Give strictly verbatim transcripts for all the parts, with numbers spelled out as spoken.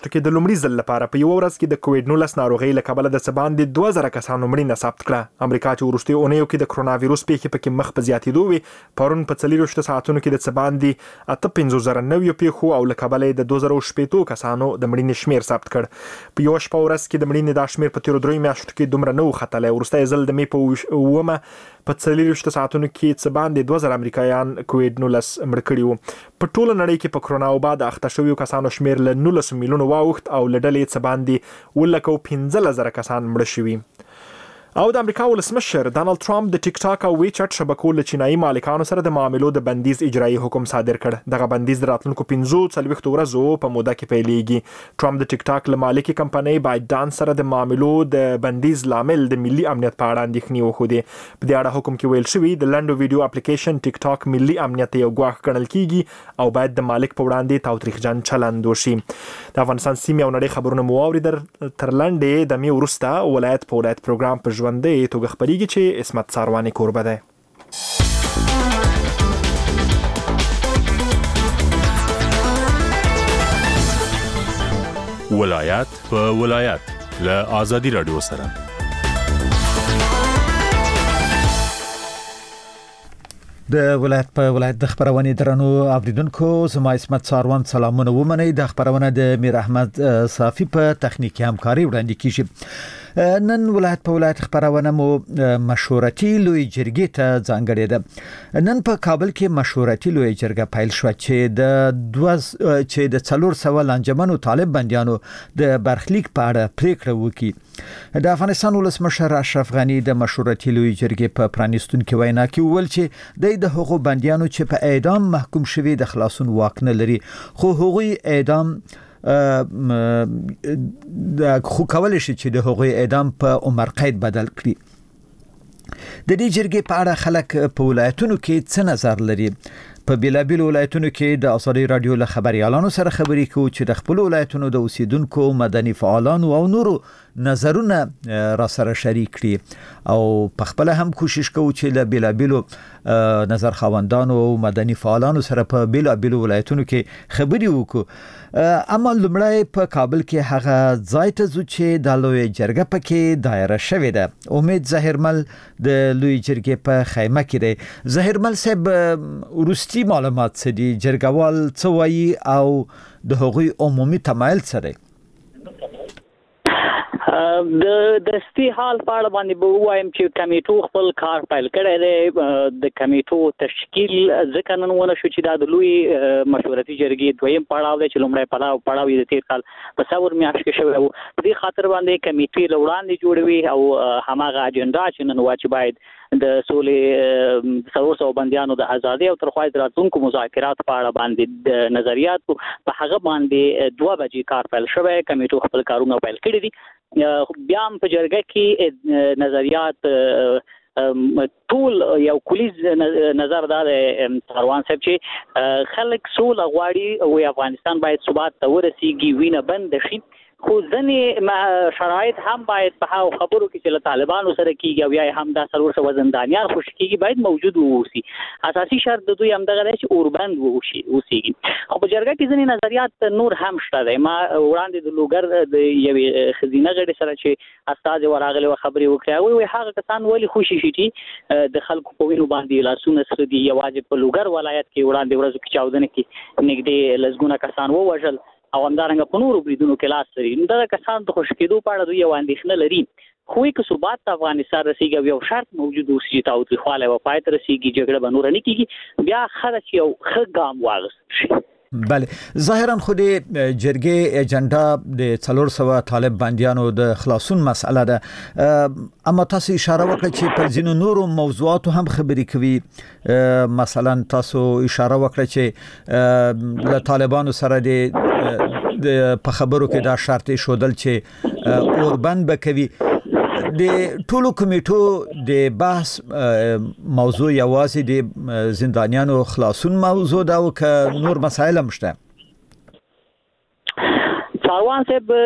کې د لومړي ځل لپاره په یو ورځ کې د کووډ نولس ناروغۍ له کبله د څه باندې دوه زره کسانو مړینه ثبت کړه. امریکا چې وروستیو اونیو کې د کرونا وایروس پیښې پکې مخ په زیاتېدو وي، پرون په څلوېښتو ساعتونو کې د څه باندې اته پنځوس زره نویو پیښو او له کبله د دوه زره شپږ کسانو د مړینې شمیر ثبت کړ. په یو شپه ورځ کې د مړینې د شمیر په تیرو درې میاشتو کې دومره نه و ختلی. وروستی ځل د مې په اوومه په څلوېښتو ساعتونو کې څه باندې دوه زره امریکایان کووډ نولس مړ کړي وو. په ټوله نړۍ کې په کرونا وبا د اخته شویو کسانو شمیر له نولس میلیونو واوښت او له ډلې څه باندې اووه لکه پنځلس زره کسان مړه شوي. او د امریکا ولسمشر ډانلډ ټرمپ د ټیک ټاک او وی چټ شبکو له چینایي مالکانو سره د معاملو د بندیز اجرایي حکم صادر کړ. دغه بندیز د راتلونکو پنځو څلوېښتو ورځو په موده کې پیلېږي. ټرمپ د ټیک ټاک له مالکي کمپنۍ بایډانس سره د معاملو د بندیز لامل د ملي امنیت په اړه اندېښنې وښودې. په دې اړه حکم کې ویل شوي د لنډو ویډیو اپلیکیشن ټیک ټاک ملي امنیت یو ګواښ ګڼل کیږي او باید د مالک په وړاندې تاوتریخجن چلند وشي. د افغانستان سیمې او نړۍ خبرونه مو واورېدل. تر لنډې دمې وروسته ولایت په ولایت پروګرام په ژوندۍ توګه خبرېږي چې اسمت سارواني کوربه دی. ولایت په ولایت له آزادي رادیو سره. د ولایت په ولایت د خبرونه درنو اوریدونکو، زما اسمت ساروان سلامونه ومنئ. د خبرونه د میر احمد صافي په تخنیکی همکاري وړاندې کیږي. نن ولایت په ولایت خبرونه مو مشورتي لوی جرګې ته ځانګړې ده. نن په کابل کې مشورتي لوی جرګه پیل شو چې د دوه چې د څلور سوه لانجمنو طالب بنديانو د برخلیک په اړه پریکړه وکړي. د افغانستان ولسمشر اشرف غنی د مشورتي لوی جرګې په پرانیستونکو وینا کې ویل چې د د هغو بنديانو چې په اعدام محکوم شوي د خلاصون واک نه لري، خو هغوی اعدام د خو کولای شي چې د هغوی اعدام په عمر قید بدل کړي. د دې جرګې په اړه خلک په ولایتونو کې څه نظر لري؟ په بیلابیل ولایتونو کې د آزادي رادیو له خبريالانو سره خبرې کوو چې د خپل ولایتونو د اوسیدونکو، مدني فعالانو او نورو نظرونه را سره شریک کړي او په خپل هم کوشش کوو چې له بیلابیل نظر خواندانو او مدني فعالانو سره په بیلابیل ولایتونو کې خبرې وکړو. اما لمړی په کابل کې هغه ځای ته ځو چې د لوی جرګه پکې دایره شوې ده. امید ظاهرمل د لوی جرګې په خیمه کې دی. ظاهرمل صاحب، ورستي معلومات څه دي؟ جرګوال څه وایي او د هغوی عمومي تمایل څه دی؟ د دستي حال په اړه باندې به وایم چې کمیټو خپل کار پیل کړی دی. د کمیټو تشکیل ځکه نن ونه شو چې دا د لوی مشورتي جرګې دویم پړاو دی چې لومړی پړاو پړاو یې د تیر کال په څلور میاشت کې شوی و. په دې خاطر باندې کمیټې له وړاندې جوړوي او هماغه اجنډا چې نن وا چې باید د سولې څلور سوه بنديانو د ازادي او ترخوای دراتونکو مذاکرات په اړه باندې د نظریاتو په هغه باندې دوه بجې کار پیل شوی. کمیټو خپل کارونه پیل کړي دي. بیا په جرګه کې نظریات ټول یو کلیز نظر دا ساروان صاحب چې خلک سوله غواړي او افغانستان باید ثبات ته ورسیږي، وینه بند شي، خو ځنې شرایط هم باید په هغو خبرو کې چې له طالبانو سره کېږي او یا هم دا څلور سوه زندانیان خوشي کېږي باید موجود واوسي. اساسي شرط د دوی همدغه دی چې اوربند واوسېږي. خو په جرګه کې ځینې نظریات نور هم شته دی. ما وړاندې د لوګر د یوې ښځینه غړي سره چې استازي ورغلې وه خبرې وکړې، وایي هغه کسان ولې خوشي شي چې د خلکو په وینو باندې لاسونه سره دي. یوازې په لوګر ولایت کې وړاندې ورځو کې چاودنې کې نږدې لسګونه کسان ووژل او همدارنګه په نورو بریدونو کې لاس لري. دغه کسان د خوشي کېدو په اړه دوی یو اندېښنه لري. خو که ثبات ته افغانستان رسیږي او یو شرط موجود اوسي چې تاوتریخوالی به پای ته رسیږي، جګړه به نوره نه کېږي، بیا ښه ده چې یو ښه ګام واخیستل شي. بله، ظاهرا خو د جرګې اجنډا د څلور سوه طالب بندیانو د خلاصون مسئله ده، اما تاسو اشاره وکړه چې پر ځینو نورو موضوعاتو هم خبرې کوي. مثلا تاسو اشاره وکړه چې له طالبانو سره د په خبرو کې دا شرط شودل چې اوربند بکوي. د ټولو کمیټو د بحث موضوع یوازې د زندانیانو خلاصون موضوع ده او که نور مسایل هم شته؟ ساروان صاحب،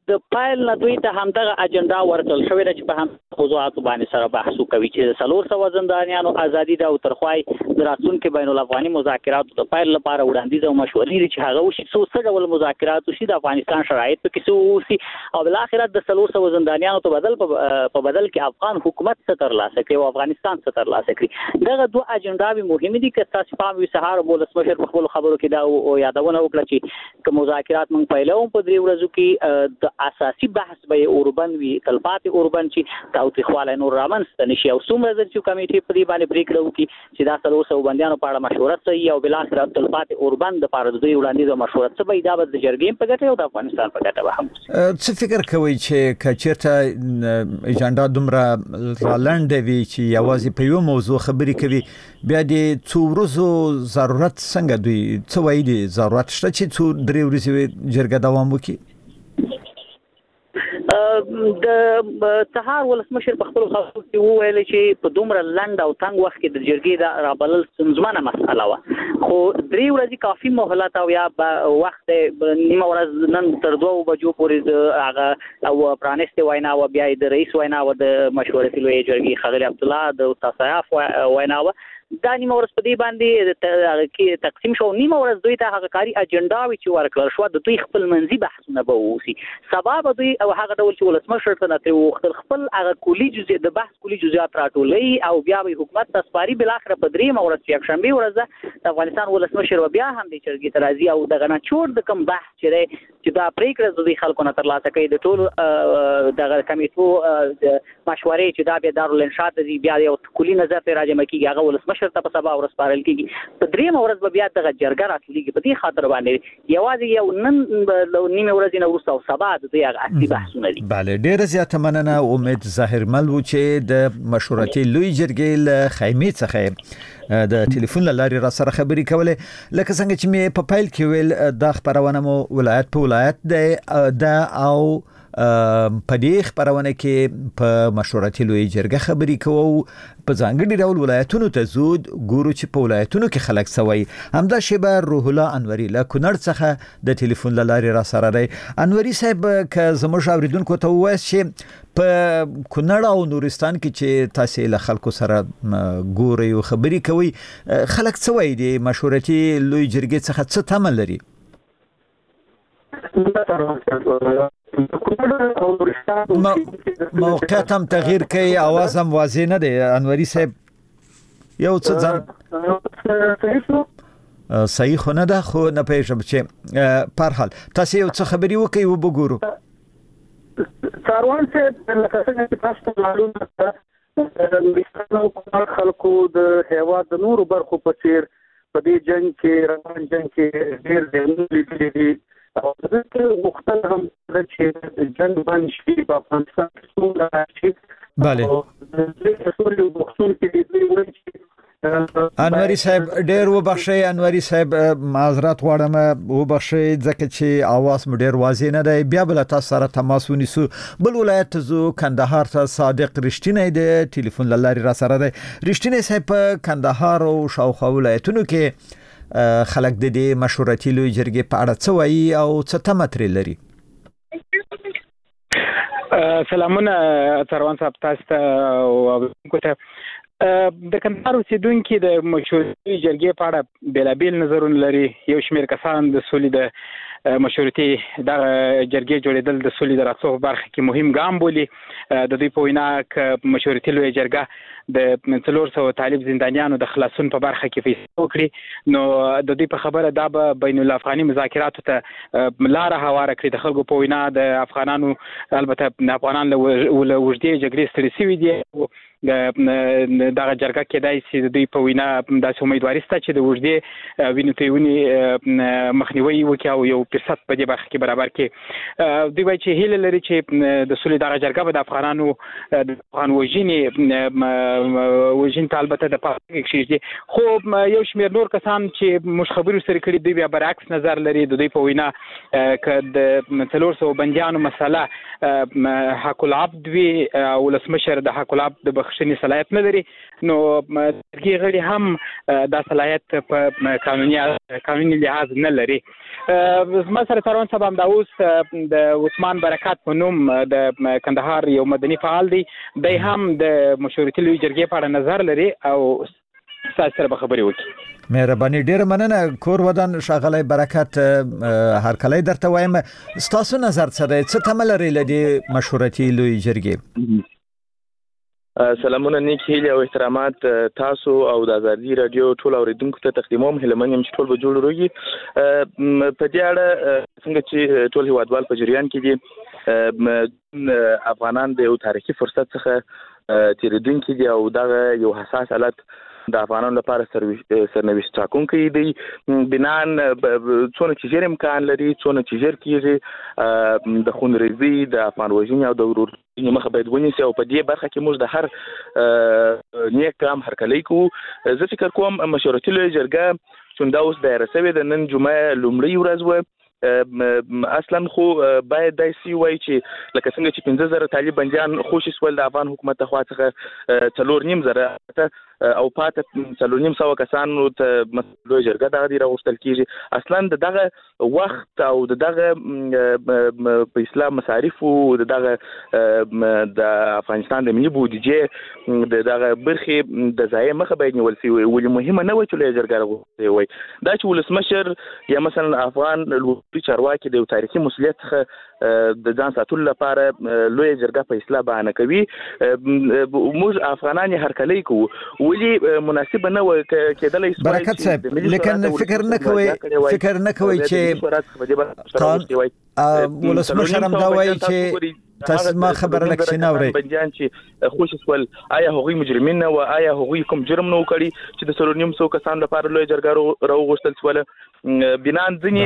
د فایل نه دوی ته همدغه اجنډا ورکړل شوې ده چې په هم موضوعاتو باندې سره بحث وکوي چې څلور سوه زندانیانو ازادي ده او ترخوای د راتلونکي بین الافغاني مذاکراتو د فایل لپاره وړاندیز او مشورې دي چې هغه وشي څو څه ډول مذاکرات وشي د افغانستان شرایط پکې څه وشي او بالاخره د څلور سوه زندانیانو په بدل په بدل کې افغان حکومت څه ترلاسه کړي او افغانستان څه ترلاسه کړي دغه دوه اجنډاوې مهمې دي که تاسو پام وي سهار ولسمشر په خپلو خبرو کې دا یادونه وکړه چې که مذاکرات موږ پیلوم په درې ورځو کې د اساسي بحث به اوربن وي تلپاتې اوربن چې تاوتریخوالی نور رامنځته نشي او څومره ځل چې کمیټې په دې باندې پرېکړه وکړي چې دا څلور سوه بندیانو په اړه مشوره څه او بالاخره تلپاتې اوربن دپاره د دوی وړاندیز او مشوره څه به دا به د جرګې په ګټه او د افغانستان په ګټه به هم څه فکر کوئ چې که چېرته اجنډا دومره رالنډه وي چې یوازې په یو موضوع خبرې کوي بیا د څو ورځو ضرورت څنګه دوی څه وایي دي ضرورت شته چې څو درې ورځې جرګه دوام وکړي د سهار ولسمشر په خپل خبرو کې وویل چې په دومره لنډ او تنګ وخت کې د جرګې د رابلل ستونزمنه مسأله وه خو درې ورځې کافي مهلت او یا وخت نیمه ورځ نن تر دوو بجو پورې د هغه او پرانیستې وینا وه بیا د رئیس وینا وه د مشورتي لویې جرګې ښاغلي عبدالله د استاد سیاف وینا وه دا نیمه ورځ په دې باندې تقسیم شو نیمه ورځ دوی ته هغه کاري اجنډاوې چې ورکړل شوه د دوی خپل منځي بحثونه به ووسي سبا به دوی او هغه ډول چې ولسمشر ته نه ترې وغوښتل خپل هغه کلي جزئیات د بحث کلي جزئیات راټولوي او بیا به حکومت ته سپاري بالاخره په درېیمه ورځ چې یکشنبې ورځ ده د افغانستان ولسمشر به بیا هم دې جرګې ته راځي او دغه نچوړ د کوم بحث چې دی چې دا پرېکړه د دوی خلکو نه ترلاسه کوي د ټولو دغه کمیټو مشورې چې دا بیا دارالانشاد ته ځي بیا یو کلي نظر ته راجمع کېږي هغه ولسمشر ته په سبا ورځ سپارل کېږي په درېیمه ورځ به بیا دغه جرګه راټولېږي په دې خاطر باندې یوازې یو نن نیمې ورځې نه وروسته او سبا د دوی هغه اصلي بحثونه دي بله ډېره زیاته مننه امید ظاهرمل و چې د مشورتي لوی جرګې له خیمې څخه د ټلیفون له لارې را سره خبرې کولې لکه څنګه چې مې په پیل کې ویل دا خپرونه مو ولایت په ولایت دی دا او په دې خبرونه کې په مشورتي لوی جرګه خبرې کوو په ځانګړي ډول ولایتونو ته زود ګورو چې په ولایتونو کې خلک سوي همدا شیبه روح الله انوري له کونړ څخه د ټلیفون له لارې را سره دی انوري صاحب که زموږ اوریدونکو ته ووایاست چې په کونړ او نورستان کې چې تاسو له خلکو سره ګورئ او خبرې کوي خلک څه وایي د مشورتي لوی جرګې څخه څه تمه لري موقعیت هم تغییر کوي آواز هم واضح نه دی انوري صاحب یو څه ځان صحیح خو نه ده خو نه پوهېږم چې په هر حال تاسو یو څه خبرې وکړئ وبګورو ساروان صاحب لکه څنګه چې تاسو ته معلومه ده د نورستان او کونړ خلکو د هېواد د نورو برخو په څېر په دې جنګ کې روان جنګ کې ډېر زیانونه لیدلي دي او دغه غوښتل هم چې جنګ بند شي په افغانستان کې څومره راشي بله د سولې غوښتونکي دي دوی وایي چې انوري صاحب ډېر وبخښئ انوري صاحب معذرت غواړم وبخښئ ځکه چې اواز مو ډېر واضح نه دی بیا به له تاسو سره تماس ونیسو بل ولایت ته ځو کندهار ته صادق رښتینی دی ټلیفون له لارې را سره دی رښتینی صاحب په کندهار او شاوخوا ولایتونو کې خلک د دې مشورتي لوی جرګې په اړه څه وایي او څه تمه ترې لري سلامونه سروان صاحب تاسو ته او کوته د کندهار اوسیدونکو د مشورتي جرګې په اړه بیلابیل نظرونه لري یو شمېر کسان د سولې د مشورتي د جرګې جوړېدل د سولې د راتلو برخه کې مهم ګام بولي د دوی په وینا ک مشورتي لوی جرګه د څلور سوه طالب زندانیانو د خلاصون په برخه کې فیصله وکړي نو د دوی په خبره دا به بین الافغاني مذاکراتو ته لاره هواره کړي د خلکو په وینا د افغانانو البته افغانان له اوږدې جګړې ستړي شوي دي دغه جرګه کېدای شي د دوی په وینا داسې امیدواري شته چې د اوږدې وینو تویونې مخنیوی وکړي او یو فرصت په دې برخه کې برابر کړي دوی وایي چې هیله لري چې د سولې دغه جرګه به د افغانانو د افغان وژنې وژنې ته البته د پاسه کې کېږدي خو یو شمېر نور کسان چې موږ خبرې سره کړي دوی بیا برعکس نظر لري د دوی په وینا که د څلور سوه بندیانو مسله حق العبد وي او ولسمشر د حق العبد د بخښنې صلاحیت نه لري نو جرګې غړي هم دا صلاحیت په قانوني قانوني لحاظ نه لري. زما سره سروان صاحب هم دا اوس د عثمان برکات په نوم د کندهار یو مدني فعال دی دی هم د مشورتي لوی جرګې په اړه نظر لري او تاسو سره به خبرې وکړي. مهرباني ډیره مننه کور ودان ښاغلی برکت هر کله درته وایم ستاسو نظر سره څه تمه لري لدی مشورتي لوی جرګې؟ سلامونه نیک هیله او احترامات تاسو او د ازادي رادیو ټول اوریدونکو ته تقدیموم. هلمن يم چې ټول به جوړ وروږي په دې اړه څنګه چې ټول هیوادوال په جریان کې دي افغانان د یو تاریخي فرصت څخه تیریدونکي دي او دغه یو حساس حالت د افغانانو لپاره سرنوشت ټاکونکی دی. بنان څونه چې ژر امکان لري څونه چې ژر کېږي د خونریزي د افغان وژنې او د ورورګلوۍ مخه باید ونیسي او په دې برخه کې موږ د هر نیک کام هرکلی کوو. زه فکر کوم مشورتي لویه جرګه چې دا اوس دایره شوې د نن جمعه لومړۍ ورځ وه اصلا خو باید داسې وای چې لکه څنګه چې پنځه زره طالب بندیان خوشي سول د افغان حکومت ته خوا څخه څلور نیم زره او پاته څلور نیم سوه کسانو ته لویه جرګه دغه دی راغوښتل کېږي. اصلا د دغه وخت او د دغه په اسلام مصارفو د دغه د افغانستان د ملي بودیجې د دغه برخې د ضایع مخه باید نیول شي. ولې مهمه نه وای چې لویه جرګه راغوښتې وای دا چې ولسمشر یا مثلا افغان چارواکي د یو تاریخي مسؤلیت څخه د ځان ساتلو لپاره لویه جرګه په اصلاح بهانه کوي. موږ افغانان هرکلی کوو ولې مناسب نه و کېدلی شي. برکت صاحب لیکن فکر نه کوي فکر نه کوي چې ولسمشر هم دا وایي چې تاسو ما خبره لکه چې ناوري بنديان چې خوش سول آیا هغوی مجرمین نه و آیا هغوی کوم جرم نه وکړي چې د سلور نیم سو کسان لپاره لوی جرګه راوغوښتل سول. بنان ځنی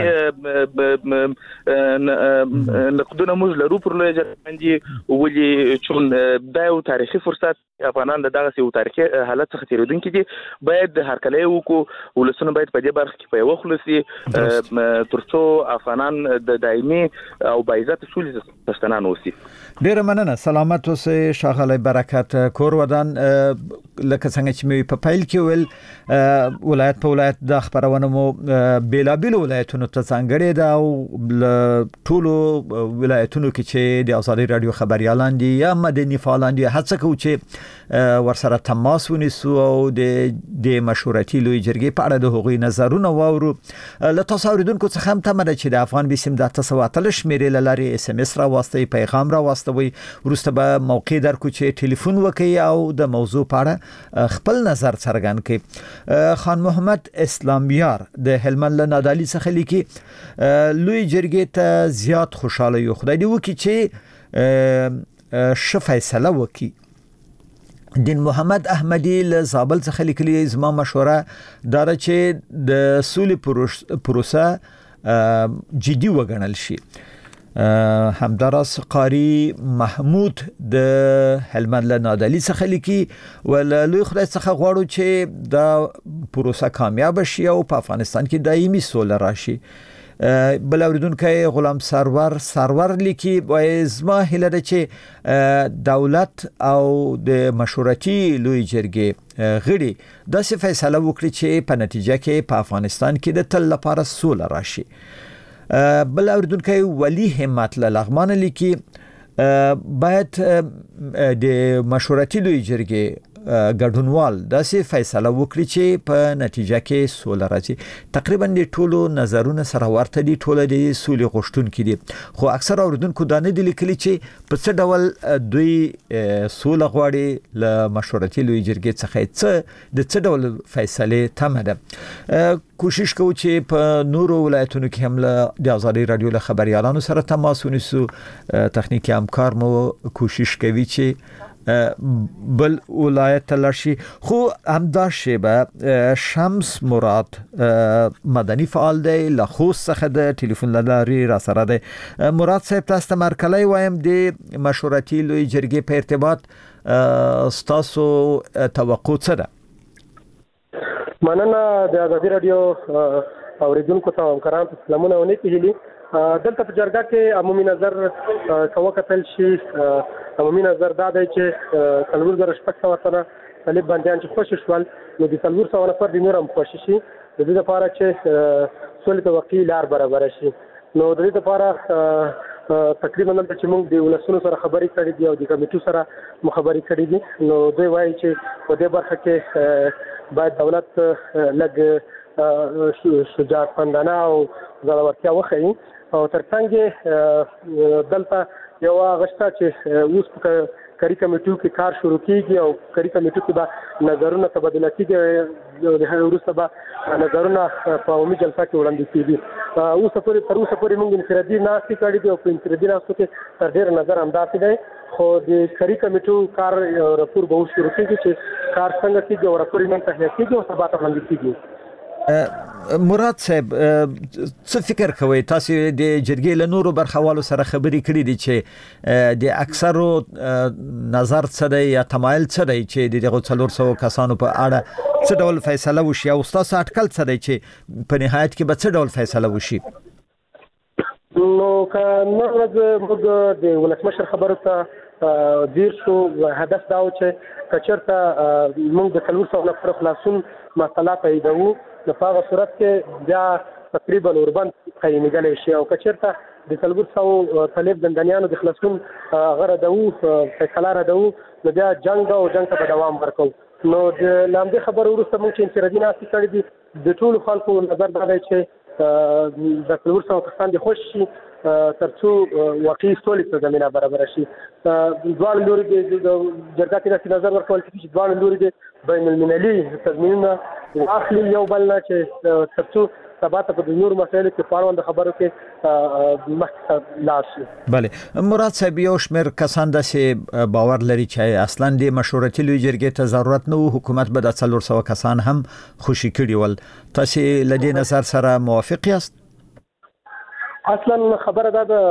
نقدونه موږ لرو پر لوی جرګه باندې ولې چې دا یو تاریخي فرصت افغانان دغه یو تاریخي حالت څخه تیریدونکي دي باید هرکلی وکړو ولسونه باید په دې برخه کې په یو خلصي ترڅو افغانان د دایمي او باعزت سولې پښتنان اوسي. ډیره مننه سلامت اوسئ ښاغلی برکت کور ودان. لکه څنګه چې مې په پیل کې ویل ولایت په ولایت د خبرونه مو بیلابیل ولایتونو ته ځانګړې ده او ټولو ولایتونو کې چې د ازادي رادیو خبريالان دي یا مدني فعالان دي هڅه کوي چې ورسره تماس ونیسو او د د مشورتي لوی جرګې په اړه د هغوی نظرونه واورو. له تاسو اوریدونکو څخه هم تمه ده چې د افغان بسم د تاسو اتلش شمیرې لاري اس ام اس را واسطه پیغام را واستوي ورسته به موقع درکو چې ټلیفون وکړي او د موضوع په اړه خپل نظر څرګند کړي. خان محمد اسلامیار د هلمند له نادعلي څخه لیکي لوی جرګې ته زیات خوشاله یو خدای دی وکړي چې ش فیصله وکړي. دین محمد احمدی له زابل څخه لیکلي زما مشوره دا چې د سولې پروسه جدي وګڼل شي. همداراز قاری محمود د هلمند له نادعلي څخه لیکي ول لوی خدای څخه غواړو چې دا پروسه کامیاب شي او په افغانستان کې دایمي سوله راشي. بل اوریدونکو غلام سرور سرور لیکي وای زما هیله ده چې دولت او د مشورتي لوی جرګې غړي داسې فیصله وکړي چې په نتیجه کې په افغانستان کې د تل لپاره سوله راشي. بل اوریدونکو ولی همت له لغمان لیکي باید د مشورتي لوی جرګې ګډونوال داسې فیصله وکړي چې په نتیجه کې سوله راځي. تقریبا د ټولو نظرونه سره ورته دي ټول د سولې غوښتونکي دي خو اکثر اوریدونکو دا نه دي لیکلي چې په څه ډول دوی سوله غواړي له مشورتي لوی جرګې څخه څه د څه ډول فیصله تمه ده. کوشش کوو چې په نورو ولایتونو کې هم له د ازادي رادیو له خبريالانو سره تماس ونیسو. تخنیکی همکار مو کوشش کوي چې بل ولایت لرشي خو همدا شیبه شمس مراد مدني فعال دی له خوست څخه د ټلیفون لاري را سره دی. مراد صاحب تاسو مرکلی وایم د مشورتي لوی جرګې په ارتباط ستاسو توقع څه ده؟ مننه د ازادي رادیو اوریدونکو ته همکارانو ته سلامونه او نیکې هیلې. دلته په جرګه کې عمومي نظر کوه کتل شي عمومي نظر دا دی چې څلور زره شپږ سوه تنه طالب بندیان چې خوشي شول نو د څلور سوه نفر د نور هم خوشي شي د دې لپاره چې سولې ته واقعي لار برابره شي. نو د دې لپاره تقریبا دلته چې موږ د ولسونو سره خبرې کړې دي او د کمیټو سره مو خبرې کړې دي نو دوی وایي چې په دې برخه کې باید دولت لږ شجاعتمندانه او زړورتیا وښیي او ترڅنګ دلته یو هغه شته چې اوس په کاري کمیټو کې کار شروع کیږي او کاري کمیټو کې به نظرونه تبادله کیږي د هغه وروسته به نظرونه په عمومي جلسه کې وړاندې کیږي. اوس پورې تر اوسه پورې موږ انفرادي ناستې کړې دي او په انفرادي ناستو کې تر ډېر نظر همداسې دی خو د کاري کمیټو کار راپور به اوس شروع کیږي چې کار څنګه کیږي او راپور یې نن تهیه کیږي او سبا ته وړاندې کیږي. مراد صاحب څه فکر کوئ تاسو د جرګې له نورو برخوالو سره خبرې کړې دي چې د اکثرو نظر څه دی یا تمایل څه دی چې د دغه څلور سوه کسانو په اړه څه ډول فیصله وشي او تاسو اټکل څه دی چې په نهایت کې به څه ډول فیصله وشي؟ نو که نن ورځ موږ د ولسمشر خبرو ته ځیر شو هدف دا و چې که چېرته موږ د څلور سوه نفرو خلاصون مسله تاییدوو نو په هغه صورت کې بیا تقریبا اوربند قایمېدلی شي او که چېرته د څلور سوو طالب زندانیانو د خلاصون هغه ردوو فیصله ردوو نو بیا جنګ او جنګ ته به دوام ورکوو. نو د له همدې خبرو وروسته موږ چې انفرادي ناستې کړې دي د ټولو خلکو نظر دا دی چې د څلور سوه کسان دې خوشي شي تر څو واقعي سولې ته زمینه برابره شي. دواړه لوري د جرګه کې داسې نظر ورکول کېږي چې دواړه لوري د بین المللي تضمینونه واخلي یو بل نه چې تر څو سبا ته په نور مسایلو کې په اړوند خبرو کې مخکې لاړ شي. بله مراد صاحب یو شمېر کسان داسې باور لري چې اصلا د مشورتي لویې جرګې ته ضرورت نه و حکومت به د څلور سوه کسان هم خوشي کړي ول. تاسې له دې نظر سره موافق یاست؟ اصلا خبره دا ده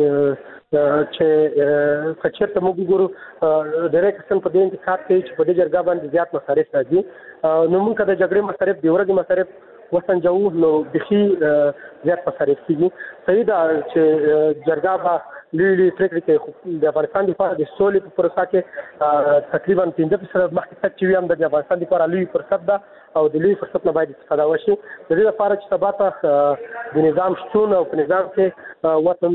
چې کچېرته موږ ګورو ډېری کسان په دې انتقاد کوي چې په دې جرګه باندې زیات مصارف راځي نو موږ که د جګړې مصارف د ورځې مصارف وسنجوو نو بیخي زیات مصارف کېږي. صحیح ده چې جرګه به لوی لوی پرېکړې کوي د افغانستان لپاره د سولې په پروسه کې تقریبا پنځه فیصده مخکې تګ چې وي هم د افغانستان لپاره لوی فرصت ده او د لوی فرصت نه باید استفاده وشي. د دې لپاره چې سبا ته د نظام شتون او په نظام کې وطن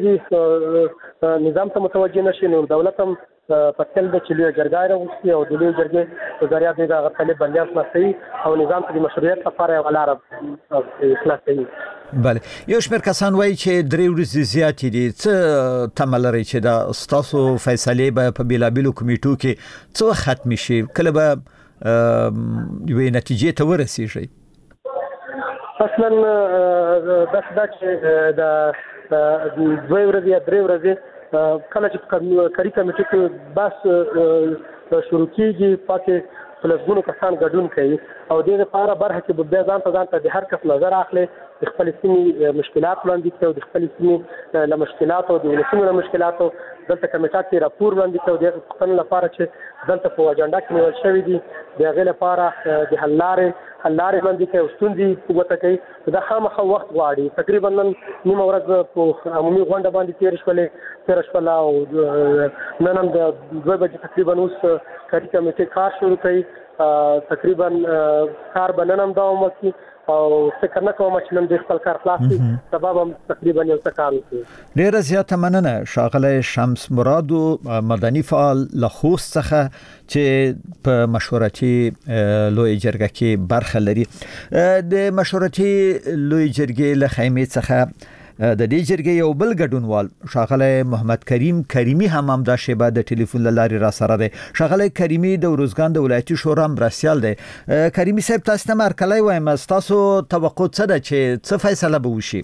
ستونزې نظام ته متوجه نشي نو دولت هم په تل د چې لویه جرګه راوستي او د لویې جرګې په ذریعه دوی د طالب بندیان خلاصوي او نظام ته د مشروعیت لپاره یوه لاره خلاصوي. بله یو شمېر کسان وایي چې درې ورځې زیاتې دي څه تمه لرئ چې دا ستاسو فیصلې به په بېلابېلو کمیټو کې څه وخت ختمې شي کله به یوې نتیجې ته ورسېږئ؟ اصلا داسې ده چې د دوه ورځې یا درې ورځې کله چې کاري کمیټو کې بحث شروع کېږي پاتې په لسګونو کسان ګډون کوي او دې لپاره برخه کې بیا ځان ته ځان ته د هر کس نظر اخلي د خپلې سیمې مشکلات وړاندې کړي او د خپلې سیمې له مشکلاتو د ولسونو له مشکلاتو دلته کمیټه کې راپور وړاندې کړي او د هغې پوښتنو لپاره چې دلته په اجنډا کې نیول شوي دي د هغې لپاره د حل لارې حل لارې وړاندې کوي او ستونزې ګوته کوي دا خامخا وخت غواړي. تقریبا نن نیمه ورځ په عمومي غونډه باندې تېره شولې تېره شوله او نن هم د دوه بجې تقریبا اوس کاري کمیټې کار شروع کوي. تقریبا کار به نن هم دوام وکړي او فکر نه کوم چې نن د خپل کار خلاص کړي سبا به تقریبا یو څه کار وکړي. ډېره زیاته مننه ښاغلی شمس مرادو مدني فعال له خوست څخه چې په مشورتي لویې جرګه کې برخه لري. د مشورتي لویې جرګې له خیمې څخه د دې جرګې یو بل ګډونوال ښاغلی محمد کریم کریمي هم همدا شیبه د ټلیفون له لارې را سره دی. ښاغلی کریمي د ارزګان د ولایتي شورا مرستیال دی. کریمي صاحب تاسو ته مې هرکلی وایم ستاسو توقع څه ده چې څه فیصله به وشي؟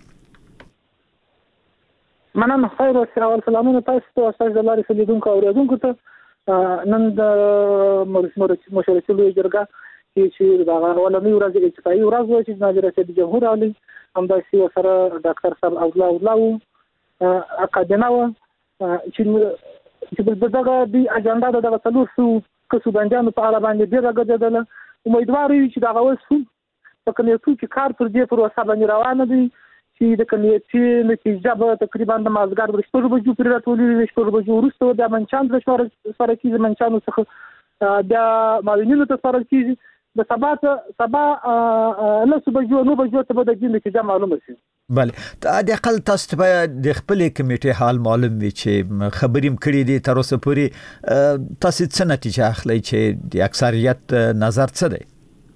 مننه خیر او سلامونه تاسو ته او تاسو د لارې سلیدونکو او اورېدونکو ته. نن د مشورتي لویې جرګه چې د اولنۍ ورځې اجتماعي ورځ وه چې جناب رئیس جمهور عالی همداسې ورسره ډاکټر صاحب عبدالله الله و اکادمه وه چې دغه د اجنډا د دغه څلور سوو کسو بندیانو په اړه باندې ډېره ګډېدله. امیدوار یو چې دغه اوس په کمیټو کې کار پر دې پروسه باندې روانه دی چې د کمیټې نتیجه به تقریبا د مازګر د شپږ بجو پورې راټولېږي. شپږ بجو وروسته د منچان د شوار سره کېږي، منچانو څخه د معاونینو ته سپارل کېږي. د سبا سبا له بجو نو بجو ته به د دې نتیجه معلومه شي. بله د اقل تاسو ته د خپل کمیټې حال معلوم وي چې خبریم کړی دي تر اوسه پورې تاسو څه نتیجه اخلي چې د اکثریت نظر څه دی؟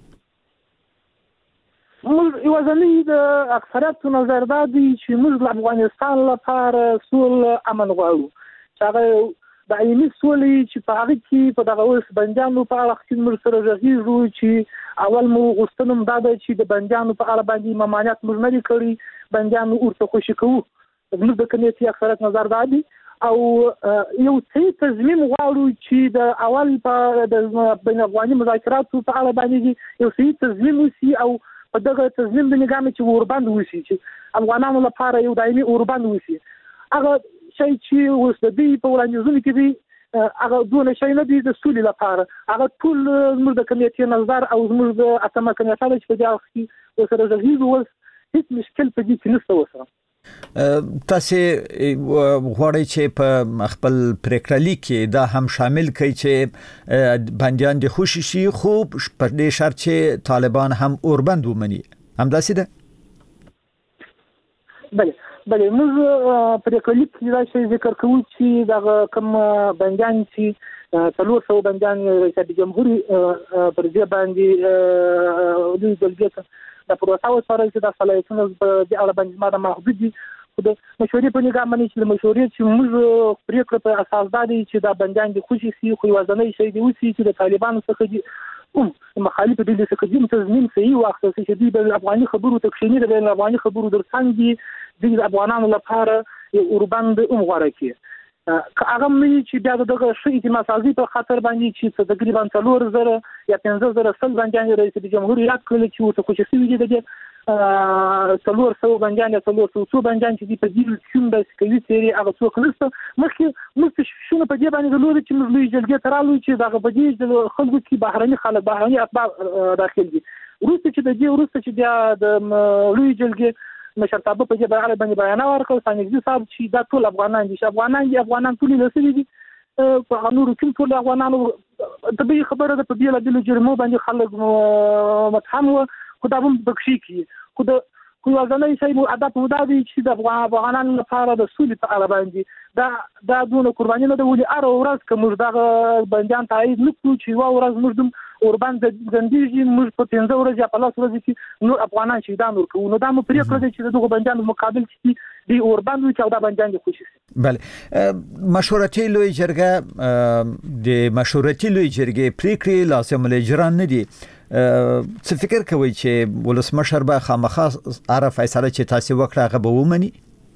موږ یوازنی د اکثریت نظر دا دی چې موږ د افغانستان لپاره سول امن غواړو، چې هغه د عیني سولې چې په هغه کې په دغه اوس بندیانو په اړه چې موږ سره غږیږو چې اول مو غوښتنه دا ده چې د بندیانو په اړه باندې ممانعت موږ نه کړی، بندیانو ورته خوشي کوو. موږ د کمیټې اکثریت نظر دا دی او یو څه تضمین غواړو چې د اول په د بین افغاني مذاکراتو په اړه باندې یو څه تضمین وسی او په دغه تضمین باندې ګامې چې اوربند وسی چې افغانانو لپاره یو دایمي اوربند وسی. هغه شي چې اوس د دې په وړاندیزونو کې دی هغه دونه شي نه دی د سولې لپاره. هغه ټول زموږ د کمیټې نظر او زموږ د اتمه کمیټه چې په دې وخت کې وسره غږیږو اوس هیڅ مشکل په دې کې نشته. وسره تاسو غواړئ چې په خپل پریکړه کې دا هم شامل کړئ چې بندیان د خوشي شي، خو په دې شرط چې طالبان هم اوربند ومني، همداسې ده؟ بله بله موږ پریکړه کې دا شی ذکر کوو چې دا کوم بندیان چې څلور سوه بندیان رئیس جمهوریت پر دې باندې د دولت د پروسه وسره چې د صلاحیتونو د اړه باندې ماده محدود دي، خو د مشورې په نگاه باندې چې د مشورې چې موږ پریکړه په اساس دا دی چې دا بندیان د خوشي سي، خو یوازنی شی دی وسی چې د طالبانو څخه دي هم مخالف دي څخه دي تضمین صحیح وخت چې دوی د افغاني خبرو تکشینی د افغاني خبرو درڅنګ د افغانانو لپاره یو اوربند هم غوړه کی که هغه مې چې بیا دغه شی اعتماد سازي په خاطر باندې چې تقریبا څلور زره یا پنځه زره سل باندې رئیس جمهوریت کړل چې ورته خوشي سوي دي د څلور سوه باندې یا څلور سوه باندې چې په دې کوم د سکوي سری هغه څوک نشته. مخکې مستشفونه په دې باندې د لوري چې موږ لوی جلګه ترالو چې دغه په دې خلکو کې بهرني خلک بهرني اتباع داخل دي. وروسته چې د دې وروسته چې د لوی جلګه مشرتابه په دې اړه باندې بیان ورکړ سانګزي صاحب چې دا ټول افغانان دي، افغانان دي افغانان ټول لسري دي په نورو کې ټول افغانانو طبيعي خبره ده په دې لدل جرمو باندې خلک متهم و خو دا هم بخشي کی خو د خو ځانای شي مو عادت مو دا دي چې د افغانانو لپاره د سولې په اړه باندې دا دا دونه قرباني نه ده ولې ار ورځ کوم دغه بنديان تایید نکړو چې وا ورځ موږ اوربند زندګي موږ په پنځه ورځې په لاس ورځې کې نو افغانان شهیدان ورکو نو دا مو پرې کړی چې دغه بنديان مقابل چې دی اوربند چې دا بنديان دي خوشي. بله مشورتي لوی جرګه د مشورتي لوی جرګې پریکړې لازم الاجرا نه دي. څه فکر کوي چې ولسمشر به خامخا اره فیصله چې تاسو وکړه هغه به ومني؟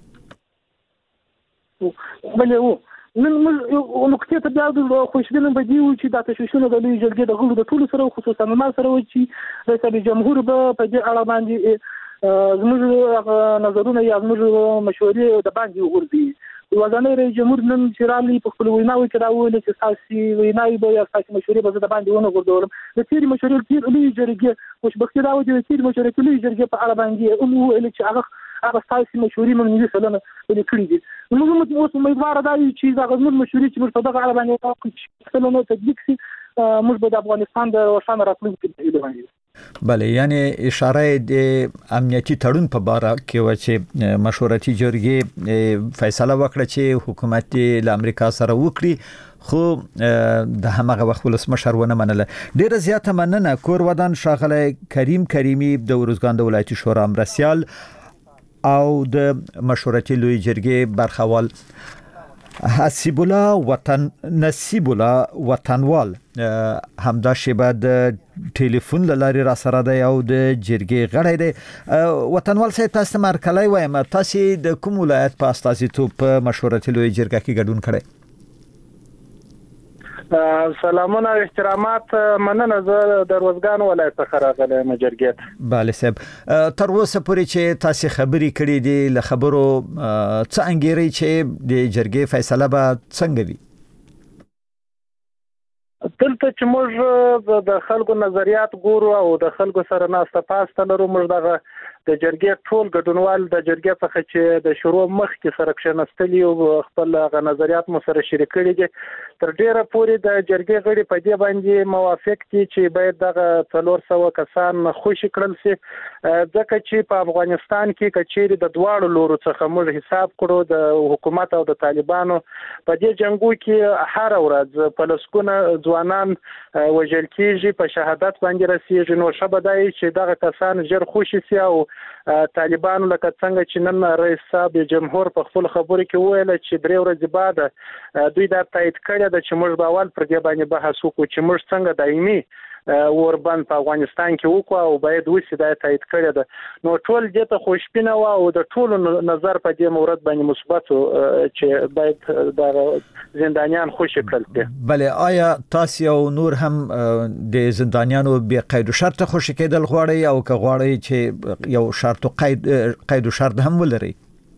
بله و نن موږ نقطې ته بیا د خوشبینه بدیو چې د تشویشونو د لوی جرګې د غړو د ټولو سره خصوصا ما سره و چې رئیس جمهور به په دې اړه باندې زموږ نظرونه یا زموږ مشورې د باندې وګوري. وزانه رئیس جمهور نن چې رالي په خپل ویناوي کې راوویل چې تاسو ویناوي به یا تاسو مشورې به د باندې ونه غوړدول د تیری مشورې تیر لوی جرګې خوشبختي راوځي د تیری مشورې لوی جرګې په اړه باندې هم ویل چې هغه هغه تاسو مشورې مونږ نه سلنه ولې کړی دي. موږ اوس امیدوار دا یو چې دا غوښمن مشورې چې ورته دغه اړه باندې تاسو سلنه تطبیق شي موږ به د افغانستان د روښانه راتلونکي په اړه باندې بله یعنی اشاره د امنیتي تړون په باره کې و چې مشورتي جرګې فیصله وکړه چې حکومت له امریکا سره وکړي خو د همغه وخت ولسمشر ونه منله. ډیره زیاته مننه کور ودان شاغله کریم کریمی د ورزګان د ولایتي شورا مرسیال او د مشورتي لوی جرګې برخوال حسیب الله وطن نصیب الله وطنوال همدا شیبه د ټلیفون لاري را سره دی او د جرګې غړی دی. وطنوال صاحب تاسو مرکلای وایم تاسو د کوم ولایت په استازیتوب په مشورتي لوی جرګه کې ګډون کړی؟ سلامونه احترامات مننه زه د روزګان ولایت څخه راغلم جرګې. بله صاحب تر اوسه پورې چې تاسو خبرې کړې دي له خبرو څه انګیري چې د جرګې فیصله به څنګه وي؟ دلته چې موږ د خلکو نظریات ګورو او د خلکو سره ناسته پاسته لرو، موږ دغه د جرګې ټول ګډونوال د جرګې څخه چې د شروع مخکې سره کښېنستلي او خپل هغه نظریات مو سره شریک کړي دي. تر ډیره پورې د جرګې غړي په دې باندې موافق دي چې باید دغه څلور سوه کسان خوشي کړل شي، ځکه چې په افغانستان کې کچېرې د دواړو لورو څخه موږ حساب کړو، د حکومت او د طالبانو په دې جنګو کې هر ورځ په لسګونه ځوانان وژل کېږي، په شهادت باندې رسېږي. نو ښه به دا وي چې دغه کسان ژر خوشي شي او طالبانو لکه څنګه چې نن رئیس صاحب جمهور په خپل خبرو کې وویل چې درې ورځې بعد دوی دا تایید کړی ده چې موږ به اول پر دې باندې بحث وکړو چې موږ څنګه دایمي اوربند په افغانستان کې وکړو او باید وسی دا تایید کړی ده. نو ټول دې ته خوشبینه و او د ټولو نظر په دې مورد باندې مثبت چې باید د زندانیان خوشي کړل شي. بله، آیا تاسو او نور هم د زندانیانو به قید و شرط خوشي کېدل غواړي او که غواړي چې یو شرط او قید قید و شرط هم ولري؟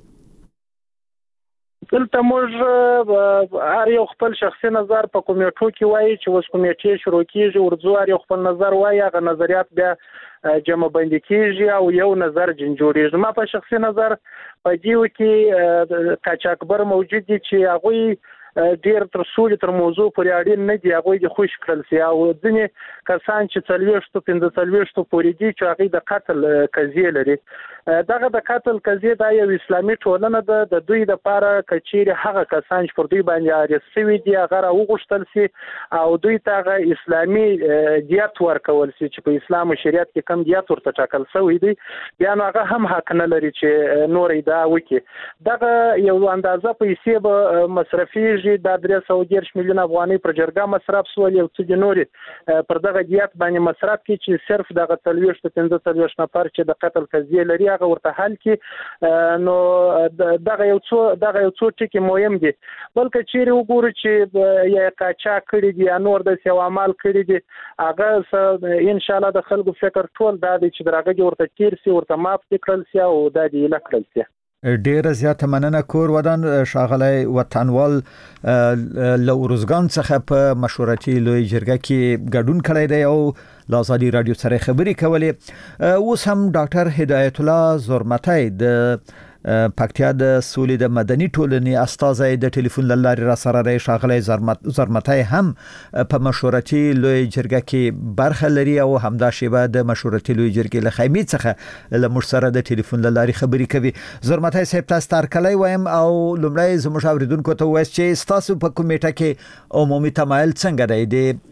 دلته موږ هر یو خپل شخصي نظر په کمیټو کې وایي چې اوس کمیټې شروع کېږي، ورځو هر یو خپل نظر وایي، هغه نظریات بیا جمع بندي کېږي او یو نظر جن جوړېږي. ما په شخصي نظر په دیو کې قاچاقبر موجود دي چې هغوی ډیر تر سولې تر موضوع پورې اړین نه دي، هغوی د خوش کړل سي او ځینې کسان چې څلوېښتو پنځه څلوېښتو پورې دي چې هغوی د قتل قضیې لري. دغه د قتل قضیې دا یو اسلامي ټولنه ده، د دوی دپاره که چیرې هغه کسان چې پر دوی باندې عارض شوي دي هغه راوغوښتل سي او دوی ته هغه اسلامي دیت ورکول سي چې په اسلام او شریعت کې کم دیت ورته ټاکل شوی دی، بیا نو هغه هم حق نه لري چې نور ادعا وکړي. دغه یو اندازه پیسې به مصرفېږي، دا درې سوه دېرش میلیون افغانۍ پر جرګه مصرف شول، یو څه د نورې پر دغه دیت باندې مصرف کړي چې صرف دغه څلوېښت پنځه څلوېښت نفر چې د قتل قضیې لري هغه ورته حل کړي. نو دغه یو څو دغه یو څو ټکي مهم دي. بلکې چیرې وګورو چې یا قاچاق کړي دي یا نور داسې یو عمل کړي دي، هغه ان شاء الله د خلکو فکر ټول دا دی چې د هغه ورته تیر سي، ورته معاف کړل سي او دا دی ایله کړل سي. ډیره زیاته مننه کور ودان ښاغلی وطنوال له ارزګان څخه په مشورتي لوی جرګه کې ګډون کړی دی او له ازادي راډیو سره خبرې کولې. اوس هم ډاکټر هدایت الله زرمتی د پکتیا د سولې د مدني ټولنې استازی د ټلیفون له لارې را سره دی. ښاغلی زرمتی هم په مشورتي لوی جرګه کې برخه لري او همدا شیبه د مشورتي لوی جرګې له خیمې څخه له موږ سره د ټلیفون له لارې خبرې کوي. زرمتی صاحب، تاسو ته هرکلی وایم او لومړی زموږ اورېدونکو ته ووایاست چې ستاسو په کمیټه کې عمومي تمایل څنګه دی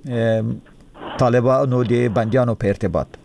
د طالبانو د بندیانو په ارتباط؟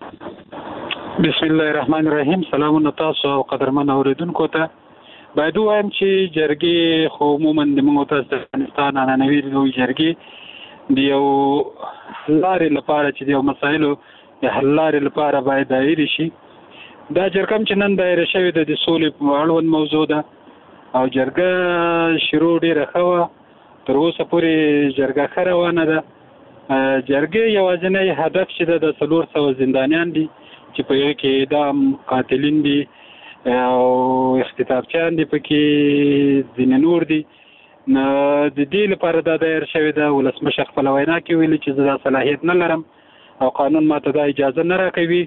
بسم الله الرحمن الرحیم. سلامونه تاسو او قدرمن اوریدونکو ته. باید وایم چې جرګې خو عموما د موږ تاسو د افغانستان عنعنوي لوی جرګې د یو لارې لپاره چې د یو مسایلو د حل لارې لپاره باید دایره شي. دا جرګه چې نن دایره شوې ده د سولې په اړوند موضوع ده او جرګه شروع ډېره ښه وه، تر اوسه پورې جرګه ښه روانه ده. جرګې یوازینی هدف چې ده د څلور سوه زندانیان دي چې په یو کې اعدام قاتلین دي او اختطافچیان دي، پکې ځینې نور دي. نو د دې لپاره دا دایر شوې ده. ولسمشر خپله وینا کې ویلي چې زه دا صلاحیت نه لرم او قانون ماته دا اجازه نه راکوي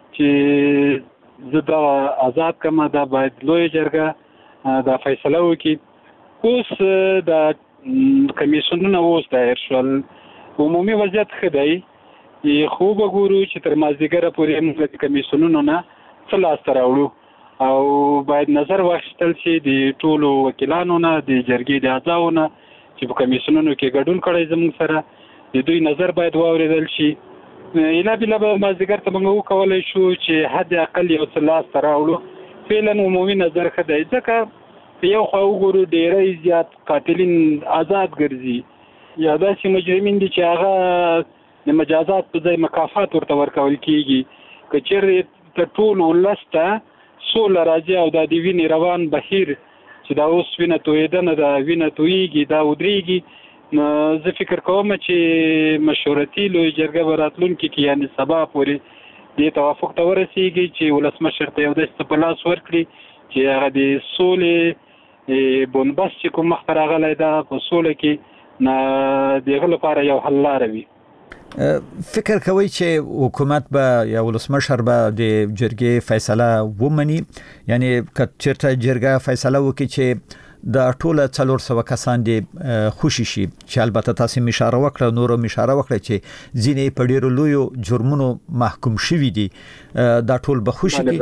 چې زه دا آزاد کړم. دا باید لویه جرګه دا فیصله وکړي. اوس دا کمیسیونونه اوس دایر شول، عمومي وضعیت ښه دی، خو به ګورو چې تر مازدیګره پورې موږ د کمیسیونونو نه څه لاسته راوړو او باید نظر واخیستل شي د ټولو وکیلانو نه، د جرګې د اعضاو نه چې په کمیسیونونو کې ګډون کړی زموږ سره، د دوی نظر باید واورېدل شي. ایله بیله به مازدیګر ته موږ وکولی شو چې حد اقل یو څه لاسته راوړو. فعلا عمومي نظر ښه دی، ځکه په یو خوا وګورو ډېری زیات قاتلین آزاد ګرځي یا داسې مجرمین دي چې هغه د مجازات په ځای مکافات ورته ورکول کېږي. که چېرې د ټول ولس ته سوله راځي او دا د وینې روان بهیر چې دا اوس وینه تویېدنه ده، وینه تویېږي، دا ودرېږي، نو زه فکر کوم چې مشورتي لوی جرګه به راتلونکي کې یعنې سبا پورې دې توافق ته ورسېږي چې ولسمشر ته یو داسې څه په لاس ورکړي چې هغه د سولې بنبست چې کوم مخته راغلی ده په سوله کې نه دغه لپاره یو حل لاره وي. فکر کوي چې حکومت به یا ولسمشر به د جرګې فیصله ومني، یعنی که چیرته جرګه فیصله وکړي چې د ټوله څلور سوه کسان دي خوشي شي، چې البته تاسو می اشاره وکړه نورو می اشاره وکړه چې ځینې په ډیرو لویو جرمونو محکوم شوي دي، دا ټول به خوشي دي.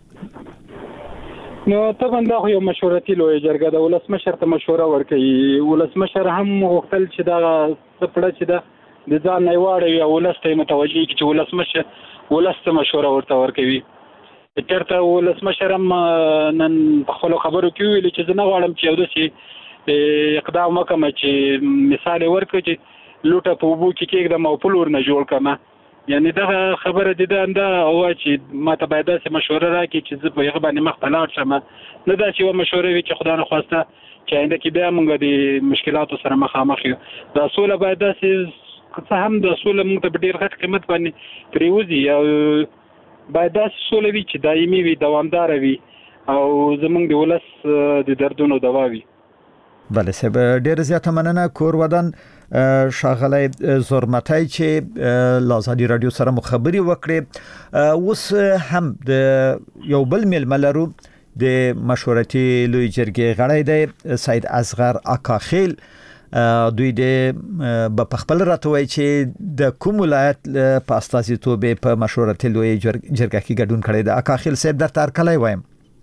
نو طبعا دا یو مشورتي لوی جرګه د ولسمشر ته مشوره ورکوي. ولسمشر هم غوښتل چې دا څپړه چې دا د ځان نه واړوي او ولسته متوجي چې ولسمشر ولسته مشوره ورته ورکوي. چېرته ولسمشر هم نن په خپلو خبرو کې ویلي چې زه نه غواړم چې یو داسې اقدام وکړم چې مثال یې ورکړي چې لوټه په اوبو کې کېږدم او پل ورنه جوړ کړم. یعنې دغه خبره د ده همدا وه چې ما ته باید داسې مشوره راکړي چې زه په هغه باندې مخ ته لاړ شم، نه داسې یوه مشوره وي چې خدا نخواسته چې آینده کې بیا موږ د مشکلاتو سره مخامخ یو. دا سوله باید داسې څه هم د سوله موږ ته په ډېر غټ قیمت باندې پرېوځي، او باید داسې سوله وي چې دایمي وي، دوامداره وي او زموږ د ولس د دردونو دوا وي. بله صاحب، ډېره زیاته مننه. کور ودان ښاغلی زرمتی چې له ازادي راډیو سره مو خبرې وکړې. اوس هم د یو بل میلمه لرو، د مشورتي لوی جرګې غړی دی سید اصغر اکاخیل. دوی د په خپل راته وایي چې د کوم ولایت په استازیتوب په مشورتي لوی جرګه کې ګډون کړی دی. اکاخیل صاحب درته هرکلی وایم.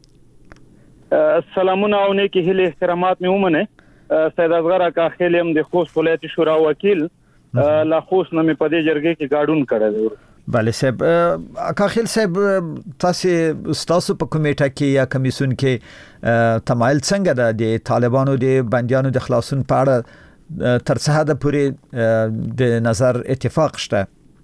سلامونه او نیکی هیلې احترامات مې ومنه. سید اصغر اکاخیل یم د خوست ولایتي شورا وکیل، لا خوست نه مې په دې جرګې کې ګډون کړی دی. بله صاحب، اکاخیل صاحب تاسو ستاسو په کمیټه کې یا کمیسیون کې تمایل څنګه ده د طالبانو د بندیانو د خلاصون په اړه تر څه حده پورې د نظر اتفاق شته؟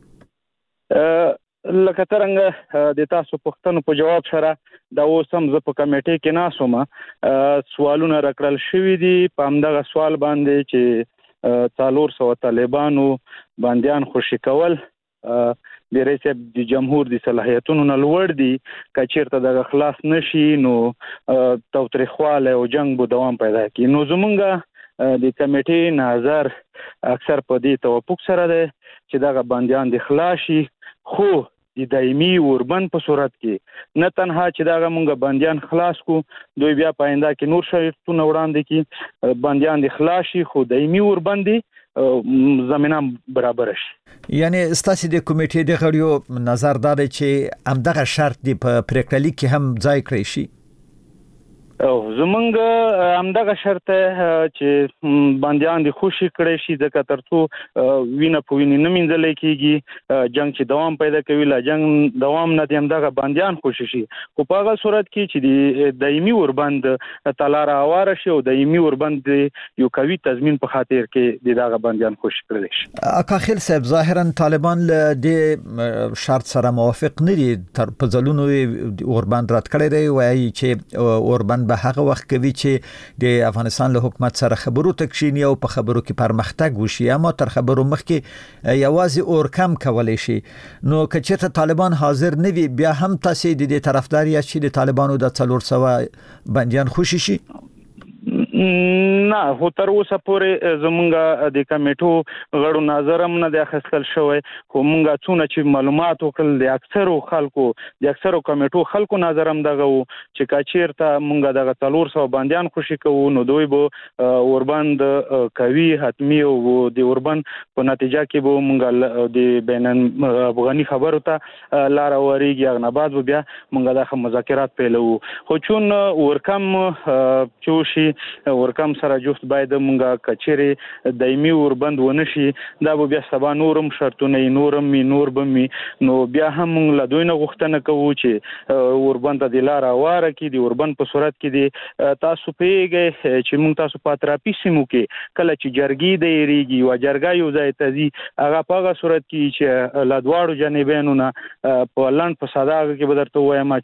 لکه څرنګه د تاسو پوښتنو په جواب سره دا اوس هم زه په کمیټې کې ناست وم، سوالونه راکړل شوي دي په همدغه سوال باندې چې څلور سوه طالبانو بندیان خوشي کول د رئیس د جمهور د صلاحیتونو نه لوړ دي. که چیرته دغه خلاص نشي نو تاوتریخوالی او جنګ به دوام پیدا کړي. نو زمونږ د کمیټې نظر اکثر په دې توافق سره دی چې دغه بندیان د خلاص شي، خو د دایمي اوربند په صورت کې نه تنها چې دغه مونږ بندیان خلاص کو، دوی بیا په آینده کې نور شرایطونه وړاندې کړي، بندیان د خلاص شي خو دایمي اوربند زمینه برابر شي. یعنی ستاسو د کمیټې د غړیو نظر دا دی چې همدغه شرط دی په پریکړه لیک کې هم ځای کړی شي؟ او زمونږ همدغه شرط چې بندیان د خوشي کړی شي، ځکه ترڅو وینه په وینې نه مینځلی کېږي، جنګ چې دوام پیدا کوي، لا جنګ دوام نه دی همدغه بندیان خوشي شي. خو په هغه صورت کې چې د دایمي اوربند ته لاره هواره شي او دایمي اوربند یو قوي تضمین په خاطر کې د دغه بندیان خوشي کړی شي. اکاخیل صاحب، ظاهرا طالبان له دې شرط سره موافق نه دي، تر په ځلونو اوربند رد کړی دی، وایي چې اوربند به هغه وخت کوي چې د افغانستان له حکومت سره خبرو ته کښیني او په خبرو کې پرمختګ وشي، اما تر خبرو مخکې یوازې اور کم کولی شي. نو که چېرته طالبان حاضر نه وي، بیا هم تاسې د دې طرفدار یاست چې د طالبانو د څلور سوه بندیان خوشي شي؟ نه، خو تر اوسه پورې زمونږ د کمیټو غړو نظر هم نه دی اخیستل شوی، خو مونږ څونه چې معلومات وکړل د اکثرو خلکو د اکثرو کمیټو خلکو نظر هم دغه و چې که چېرته مونږ دغه څلور سوه بندیان خوشي کوو نو دوی به اوربند کوي حتمي، او د اوربند په نتیجه کې به مونږ د بین افغاني خبرو ته لاره ورېږي، هغه نه بعد به بیا مونږ دغه مذاکرات پیلوو. خو چون اورکم چې وشي، ورکم سره جفت باید مونږه کچېرې دایمي اوربند ونه شي، دا به بیا سبا نورم شرطونه نورم می نور به می نو بیا هم مونږ له دوی نه غوښتنه کوو چې اوربند د لاره هواره کړي. د اوربند په صورت کې دی تاسو پوهېږئ چې مونږ تاسو په اطرافي سیمو کې کله چې جرګې د یېرېږي یوه جرګه یو ځای ته ځي، هغه په هغه صورت کې چې له دواړو جانبینو نه په لنډ په ساده هغه کې به درته ووایم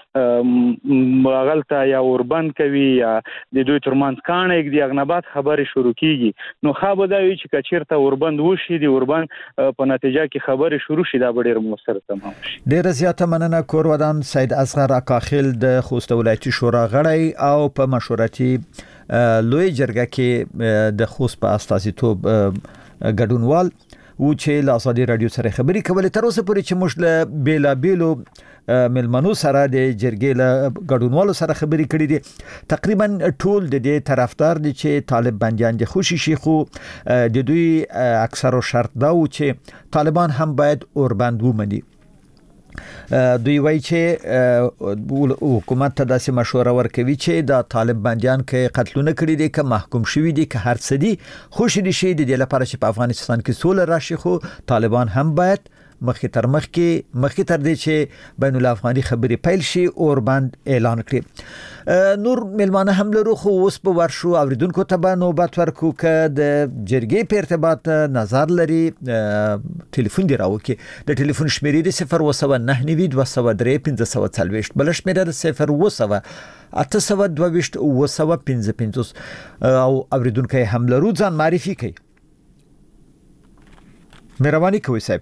چې هغلته یا اوربند کوي یا د دوی ترمنځ کاڼه ږدي، هغه نه بعد خبرې شروع کېږي. نو ښه به دا وي چې که چېرته اوربند وشي، د اوربند په نتیجه کې خبرې شروع شي، دا به ډېر مؤثر تمام شي. ډېره زیاته مننه. کور ودان سید اصغر اکاخیل د خوست ولایتي شورا غړی او په مشورتي لوی جرګه کې د خوست په استازیتوب ګډونوال و چې له ازادي رادیو سره خبري کولې. تر اوسه پورې چې موږ له بیلا بیلو ملمنو سره د جرګې له ګډونوالو سره خبري کړې دي. تقریبا ټول د دې طرفدار دي چې طالب بنديان د خوشي شي، خو د دوی اکثر شرط دا و چې طالبان هم باید اوربند ومني. دوی وایي چې حکومت ته داسې مشوره ورکوي چې د طالب بنديان کې قتلونه کړي دي، که محکوم شوي دي، که هر څه دي، خوشي دي شي د دې لپاره چې په افغانستان کې سوله راشي. خو طالبان هم باید مخکې تر مخکې مخکې تر دې چې بین الافغاني خبرې پیل شي اوربند اعلان کړي. نور ملمانه هم لرو، خو اوس به ورشو اوریدونکو ته به نوبت ورکو که د جرګې په ارتباط نظر لري ټلیفون دی راوکي. د ټلیفون شمیرې د صفر اوه سوه نهه نوي دوه سوه درې پنځه سوه څلوېښت، بل شمیره د صفر اوه سوه اته سوه دوه ویشت اوه سوه پنځه پنځوس. او اوریدونکو هم لرو، ځان معرفي کوي. مهرباني کوئ صاحب.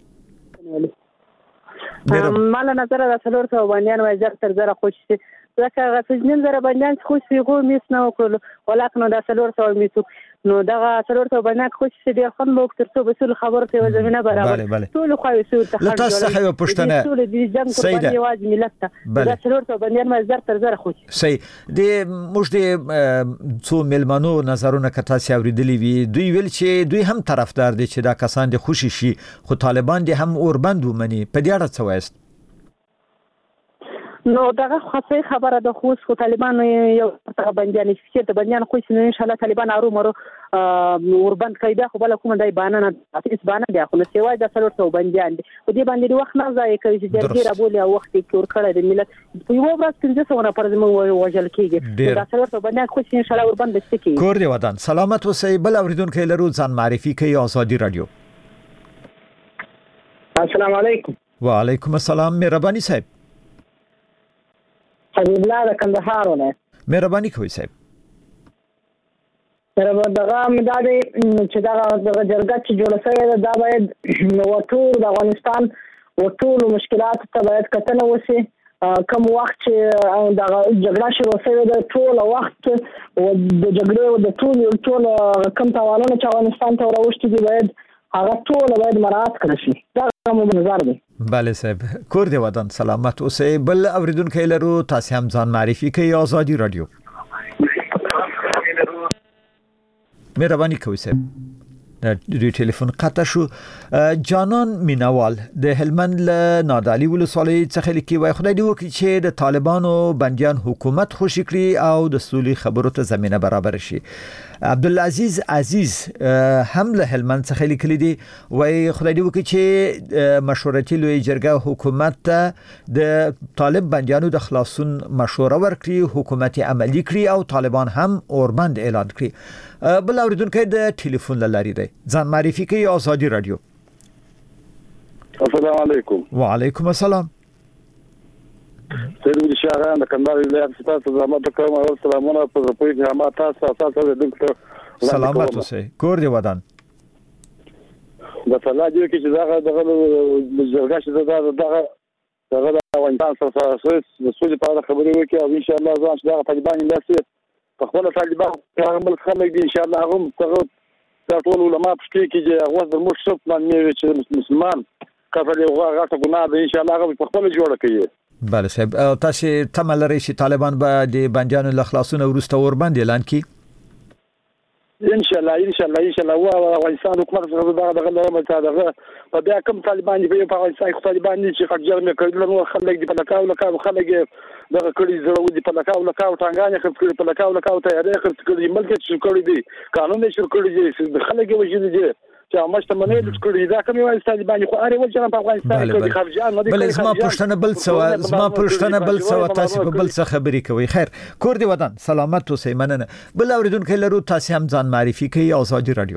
مال نظر د څلور سوه بندیان وای زر تر زره خوش شي، ځکه غسجنن زره بندیان خوش شي غو میس نه وکړو، ولکه نو د څلور سوه میسو نو دغه څلور سوه بندیان خوش شي ډیر خن لوک تر څو بسول خبر ته زمينه برابر ټول خو یې سو ته لته څه یو پښتنه ټول د جنگ قرباني واج ملت ته د څلور سوه بندیان وای زر تر زره خوش صحیح. د موږ د څو ملمنو نظرونه کتا سي اوریدلی وی، دوی ویل چې دوی هم طرفدار دي چې دا کسان د خوشي شي، خو طالبان دي هم اوربند ومني. په دې اړه څه وایست؟ نو دغه خاصه خبره د خوست خو طالبان یو څه بنديان چې د بنديان خو ان شاء الله طالبان ارو مرو اوربند کوي، دا خو بل کوم دای بانه نه اس بانه دی، خو نو سیوای د څلور سوه بنديان دي او دې باندې وخت نه ځای کوي چې جرګې را بولي او وخت کې ور کړی د ملت په یو ورځ پنځه سوه نه پر زموږ وژل کېږي. دا څلور سوه بنديان خو ان شاء الله اوربند بچي کور دی ودان. سلامت اوسئ. بل اوریدونکو لرو، ځان معرفي کوي. ازادي رادیو. السلام علیکم. وعلیکم السلام. مهرباني صاحب. حبیب الله د کندهار ونه. مهرباني کوئ صاحب. تر دغه مداري چې دا د جرګه چې جوړه شوې ده، دا باید نو ټول د افغانستان او ټول مشکلات ته باید کتنه وشي. کوم وخت چې دا جګړه شروع شوې ده، ټول وخت او د جګړې او د ټول ټول کوم تاوانونه چې افغانستان ته راوښتي دي باید هغه ټول باید مراعات کړي شي. دا کوم نظر دی. بله صاحب. کور دی ودان. سلامت اوسئ. بل اوریدونکو لرو، تاسو هم ځان معرفي کوئ. ازادي رادیو. مهرباني کوئ صاحب. د ټلیفون قطع شو. جانان مینوال د هلمند له نادعلي ولسوالۍ څخه لیکي، وای خدای دې وکړي چې د طالبانو بنديان حکومت خوشي کړي او د سولې خبرو ته زمينه برابر شي. عبدالعزیز عزیز هم له هلمند څخه لیکلي دي، وای خدای دې وکړي چې مشورتي لوی جرګه حکومت ته د طالب بنديانو د خلاصون مشوره ورکړي، حکومت عملی کړي او طالبان هم اوربند اعلان کړي. بل اوریدونکو د ټلیفون لاري دی، ځان معرفي کوي. ازادي رادیو. السلام علیکم. وعلیکم السلام. سید ولي شاغان د کندهار ولایت ستاسو زحمت کوم او سلامونه په پوي جامه تاسو تاسو د دکتور سلامت اوسئ. کور دی ودان. د فلا دی چې دا دغه جرګه چې دا دغه دغه د افغانستان سره د سولې په اړه خبرې وکړي او ان شاء الله ځان چې دا طالبان لاسي په خپل طالبان هغه خلک دي ان شاء الله هم څنګه دا ټول علماء پښتو کې چې هغه د موږ څخه باندې چې مسلمان کفر یو غاټه ګناه ده، ان شاء الله هغه په خپل جوړ کوي. بله صاحب. تاسو تمه لرئ چې طالبان به د بنديانو له خلاصون وروسته اوربند اعلان کړي؟ ان شاء الله ان شاء الله ان شاء الله. او افغانستان حکومت څنګه دغه دغه لرمه دغه په بیا کوم طالبان دی په افغانستان کې طالبان دي چې خرجر مې کړل، نو خلک دی په لکاو لکاو خلک دغه کړي زړه دي په لکاو لکاو ټانګانې خپل په لکاو لکاو تیارې خپل کړي ملک چې کړي دي قانون یې شروع کړی دي خلک یې وجود دي چې مشته منې د کړي دا کومه وایي طالبان خو اړ وځي په افغانستان کې خرجان نه دي. بل زما پښتنه بل څه زما پښتنه بل څه تاسو په بل څه خبرې کوي. خیر کور دی ودان. سلامت اوسئ. مننه. بل اوریدونکو لرو، تاسو هم ځان معرفي کوي. ازادي رادیو.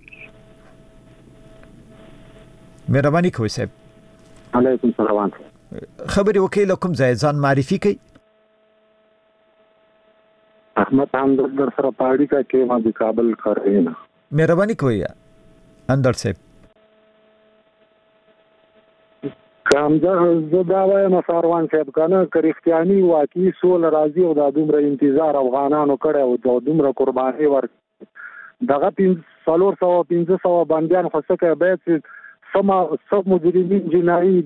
مهرباني کوئ صاحب. علیکم السلام. خبري وکي لكم ځای ځان معرفي کوي. احمد همدرد در سره پاړی کا کې ما د کابل کارینه. مهرباني کوئ اندر صاحب. کوم زه دا وایم ساروان صاحب کنه کریختیانی واقعي سول راځي او د دومره انتظار افغانانو کړه او د دومره قرباني ور دغه څلور سوه پنځه سوه بندیان خو څه باید سم سب مجرمین جنایي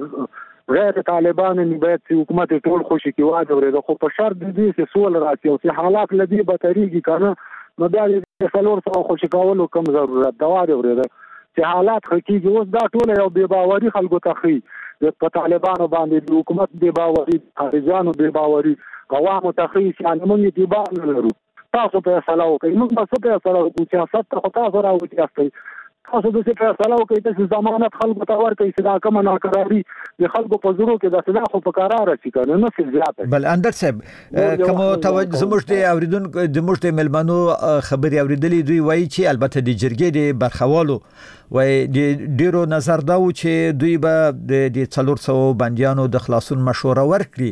غیر طالبان باید حکومت ټول خوشي کې واده ورته خو په شرط دي چې سول راځي او چې حالات لدی بتريږي کنه نو بیا د څلور سوه خوشي کولو کوم ضرورت دا واده ورته چې حالات حقيقي اوس دا ټول یو بے باوري خلکو ته خي په طالبانو باندې د حکومت بے باوري خارجانو بے باوري قوامو ته خي چې موږ دې باندې لرو تاسو په فیصله وکړئ موږ به څه فیصله وکړو چې سیاست ته تاسو راوځئ تاسو د څه فیصله وکړئ چې ضمانت خلکو ته ورکړئ چې دا کومه ناقراري د خلکو په زړه کې د صدا خو په قرار شي کنه نه څه زیاته بل اندر صاحب کوم توجه زموږ د اوریدونکو د زموږ د ملمنو خبري اوریدلې دوی وایي چې البته د جرګې د برخوالو وای د ډیرو نظر دا و چې دوی به د څلور سوه بنديانو د خلاصون مشوره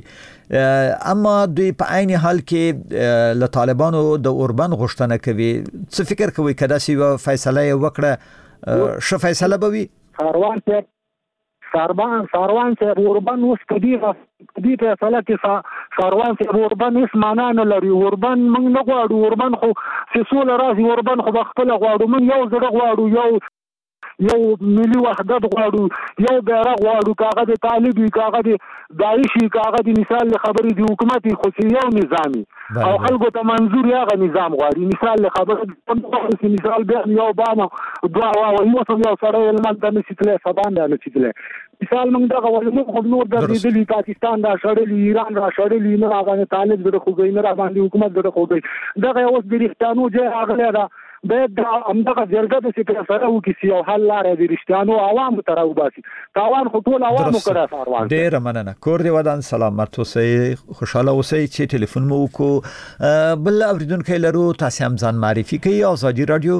ورکړي اما دوی په عین حال کې له طالبانو د اوربن غوښتنه کوي څه فکر کوي کدا سی فیصله وکړه ش فیصله بوي ساروان صاحب ساروان ساروان صاحب اوربن اوس کدي کدي فیصله کې ساروان صاحب اوربن هیڅ معنا نه لري اوربن موږ نه غواړو اوربن خو سیسول راځي اوربن خو خپل غواړو موږ یو ځړ غواړو یو یو ملي وحدت غواړو یو بیرغ غواړو کاغه د طالبي کاغه د داعشي کاغه د مثال خبرې د حکومت خو یو نظامی او خلکو ته منظور یغه نظام غواړي مثال خبره د مثال به یو بام دوا او یو څو یو سره علم د نشیتله سبان د نشیتله مثال موږ دغه ولې خو نور د دې پاکستان دا شړلې ایران را شړلې نه هغه طالب د خو غوینه را باندې حکومت د خو غوي دغه اوس د رښتانو ځای اغله دا باید همدغه جرګه د سپیکر سره وکړي او حل لاره د رښتیانو عوامو ته راوباسي تاوان خو ټول عوامو کړه ساروان ډیر مننه کور دی ودان سلامت اوسئ خوشاله اوسئ چې ټلیفون مو وکړو بل اوریدونکو لرو تاسو هم ځان معرفي کړئ ازادي رادیو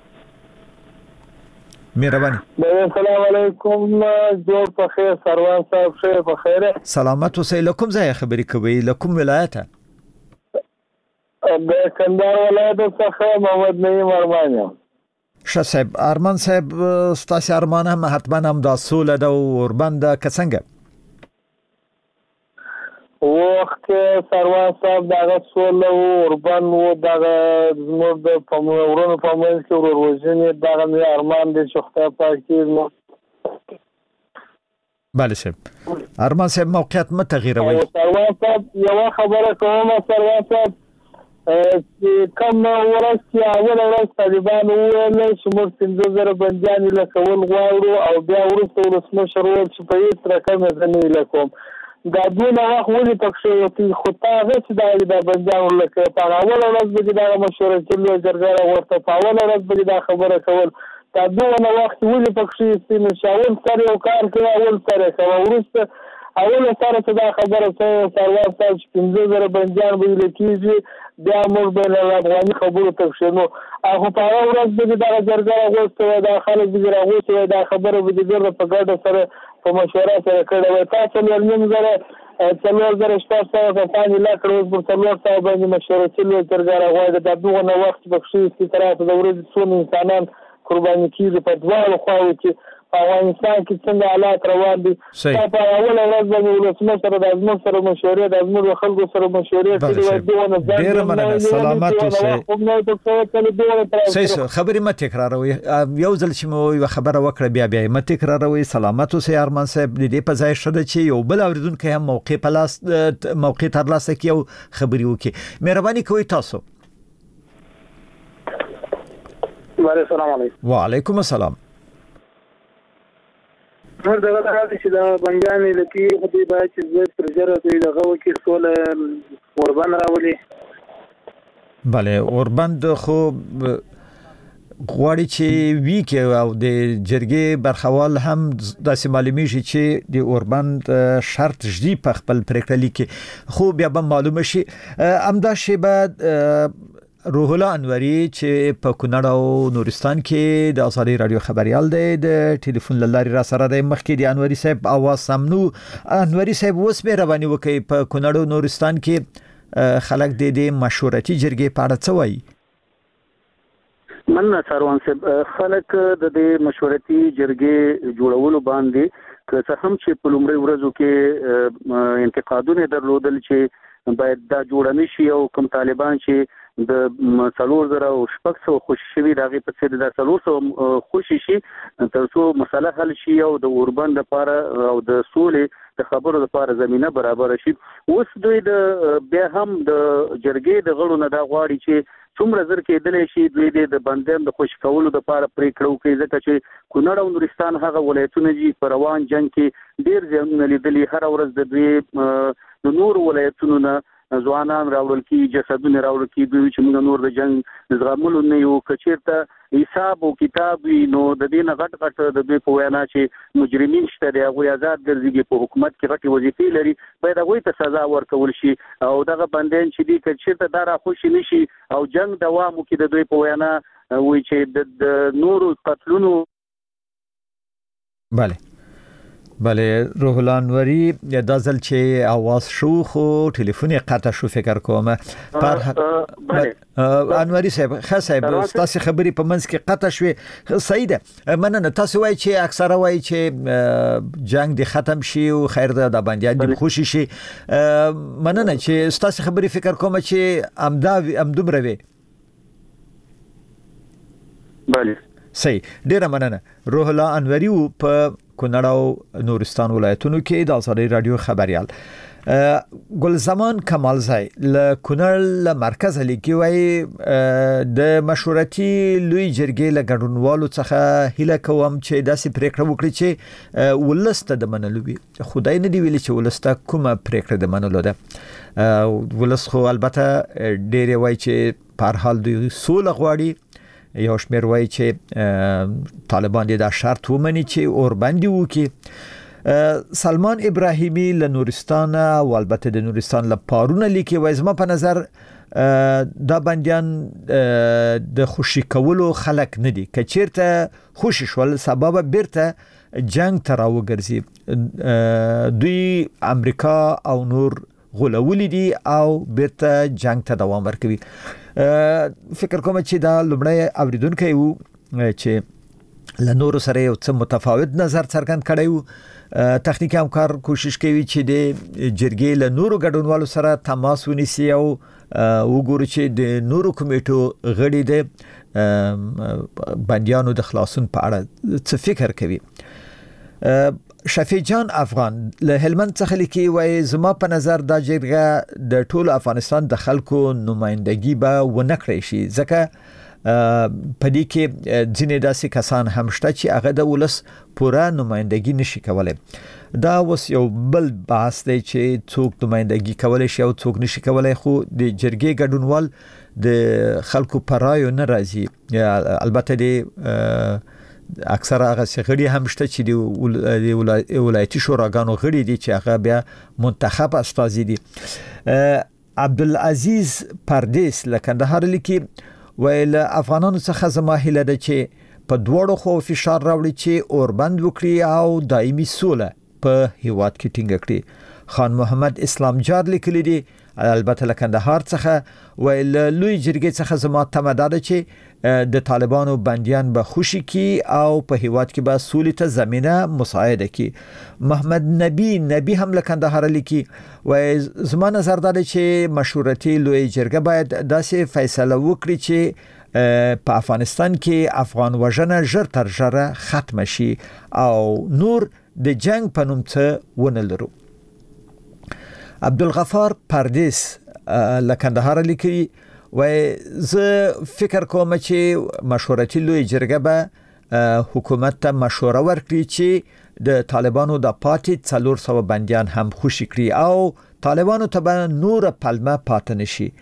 مهرباني السلام علیکم جوړ په خیر سروان صاحب شه په خیر سلامت اوسئ لکم ځای خبرې کوي لکم ولایت د کندهار ولایت څخه محمد نعیم ارمان یم ښه صاحب ارمان صاحب ستاسو ارمان هم حتما هم د سوله د اوربند کڅنګ وخت سروان صاحب دغه سوله اوربند و دغه نور د پمورونو پمول کې ورورځنی دغه ارمان د شخصه پاکي بله صاحب ارمان صاحب موقعیت متغیروي سروان صاحب یو خبره کوم سروان صاحب چې کوم ورځ چې اول ورځ طالبان وویل چې موږ پنځه زره بندیان له کول غواړو او بیا وروسته ولسمشر وویل چې په هېڅ رقم زه نه له کوم دا دونه وخت ولې پکښې وکړي خو تا هغه چې دا بندیان له په اوله ورځ به دغه مشوره چې لوی جرګه راورته په اوله ورځ به دا خبره کول دا دونه وخت ولې پکښې سینه شاول سره یو کار کوي اول سره کوي وروسته اول سره چې دا خبره کوي سروان صاحب چې پنځه زره بندیان به لکېږي بیا موږ به له افغاني خبرو تښتو نو هغه په هغه ورځ به دا جرګه راغوښته دا خلک به راغوښته دا خبره به د په ګډه سره په مشوره سره کړې وای تاسو نیم زره څلور زره شپږ سوه کسان یې لا کړو پر څلور سوه باندې مشوره چې لوی جرګه راغواړي دا دغه وخت پکښې چې تر اوسه د ورځې څو انسانان قرباني کیږي په دواړو خواو کې افغانستان کې څنګه حالات روان دي په اوله ورځ باندې ولسمشر د ازمون سره مشورې د ازمون خلکو سره مشورې کړي وای دیونه ډیر مننه سلامت اوسئ صحیح خبرې مت تکراروي یو ځل چې مو یو خبره وکړه بیا بیا مت تکراروي سلامت اوسئ ارمان صاحب دې په ځای شته چې یو بل اوریدونکو هم موقع په لاس موقع تر لاسه کې یو خبري وکړي مهرباني کوئ تاسو السلام علیکم وعلیکم السلام نور دغه راځي چې دا بنګانې لکه خو دې باید چې زه تر جره دوی دغه وکړي سوله اوربند راولي بله اوربند خو غواړي چې وی کې او د جرګې برخوال هم داسې معلومیږي چې د اوربند شرط جدي په خپل پریکړه لیکي خو بیا به معلومه شي امدا شی بعد روح الله انوري چې په کونړ او نورستان کې د ازادي رادیو خبريال دی د ټلیفون لاري را سره د مخکې د انوري صاحب اواز سمنو انوري صاحب اوس به رواني وکي په کونړ او نورستان کې خلک د دې مشورتي جرګې په اړه څه وایي من سروان صاحب خلک د دې مشورتي جرګې جوړولو باندې که څه هم چې په لومړي ورځو کې انتقادونه درلودل چې باید دا جوړ نه شي او کوم طالبان چې د څلور زره او شپږ سوه خوشي شوي د هغې په څېر د څلور سوه خوشي شي تر څو مسله حل شي او د اوربند لپاره او د سولې د خبرو لپاره زمینه برابر شي. اوس دوی د بیا هم د جرګې د غړو نه دا غواړي چې څومره زر کېدلی شي دوی د بندیانو د خوشي کولو لپاره پرېکړه وکړي، ځکه چې کونړ او نورستان هغه ولایتونه دي په روان جنګ کې ډېر زیانونه لیدلي. هره ورځ د دوی د نورو ولایتونو نه ځوانان راوړل کېږي، جسدونه راوړل کېږي، دوی چې موږ نور د جنګ زغملو نه یو. که چېرته حساب او کتاب وي نو د دې نه غټ غټ د دوی په وینا چې مجرمین شته دي، هغوی آزاد ګرځېږي، په حکومت کې غټې وظیفې لري، باید هغوی ته سزا ورکول شي. او دغه بندیان چې دي که چېرته دا راخوشي نه شي او جنګ دوام وکړي د دوی په وینا وایي چې د نورو قتلونو. بله بله روح الله انوری دا ځل چې आवाज شو خو ټلیفون قطع شو فکر کوم. پر انوری صاحب خاص صاحب تاسو خبري په منځ کې قطع شوې صحیح ده. مننه. تاسو وایي چې اکثره وایي چې جنگ دی ختم شي او خیر ده د باندې دی خوشي شي. مننه چې تاسو خبري فکر کوم چې امدا امدومره وي. بله صحیح. ډیره مننه. روح الله انوری په کونړ او نورستان ولایتونو کې د ازادي رادیو خبريال. ګل زمان کمالزای له کونړ له مرکز لیکي وای د مشورتي لوی جرګې له ګډونوالو څخه هیله کوم چې داسې پریکړه وکړي چې ولسته د منلو وي. خدای نه دی ویلي چې ولسته کومه پریکړه د منلو ده. ولس خو البته ډېر وای چې په هر حال دوی سوله غواړي. یو شمیر وایي چې طالبان دې دا شرط ومني چې اوربندي وکړي. سلمان ابراهیمی له نورستان او البته د نورستان له پارونه لیکي وایي زما په نظر دا بندیان د خوشي کولو خلک نه دي، که چیرته خوشي شول سبب بیرته جنگ ته راوګرځي. دوی امریکا او نور غولولي دي او بیرته جنگ ته دوام ورکوي. فکر کوم چې دا لومړی اوریدونکو یو چې له نورو سره یو څه متفاوت نظر څرګند کړی وو. تخنیکی همکار کوشش کوي چې د جرګې له نورو ګډونوالو سره تماس ونیسي او وګوري چې د نورو کمیټو غړي د بندیانو د خلاصون په اړه څه فکر کوي. شفیع جان افغان له هلمند څخه لیکي وای زما په نظر دا جرګه د ټول افغانستان د خلکو نمائندګي به ونه کړی شي، ځکه په دې کې ځینې داسې کسان هم شته چې هغه د ولس پوره نمائندګي نشي کولای. دا اوس یو بل بحث دی چې څوک نمائندګي کولای شي او څوک نشي کولای، خو د جرګې ګډونوال د خلکو پر رایو نه راځي. البته د اکثر هغه غړي هم شته چې د ولایتي شوراګانو غړي دي چې هغه بیا منتخب استازي دي. عبدالعزیز پردیس له کندهار لیکي ویل افغانانو څخه زما هیله ده چې په دوړو خو فشار راوړي چې اوربند وکړي او دایمي سوله په هیواد کې ټینګ کړي. خان محمد اسلام جار لیکلی دی البته له کندهار څخه ویل لوی جرګې څخه زما تمه ده چې د طالبانو بندیان به خوشي کی او په هیواد کې به سولې ته زمينه مساعده کی. محمد نبی نبی هم له کندهار لیکي وای زما نظر ده چې مشورتي لوی جرګه باید داسې فیصله وکړي چې په افغانستان کې افغان وژنه ژر تر ژره ختم شي او نور د جنگ په نوم څه ونه لرو. عبدالغفار پردیس له کندهار لیکي وای زه فکر کوم چې مشورتي لوی جرګه به حکومت ته مشوره ورکړي چې د طالبانو د پاتې څلور سوه بندیان هم خوشي کړي او طالبانو ته به نور پلمه پاتې نشي.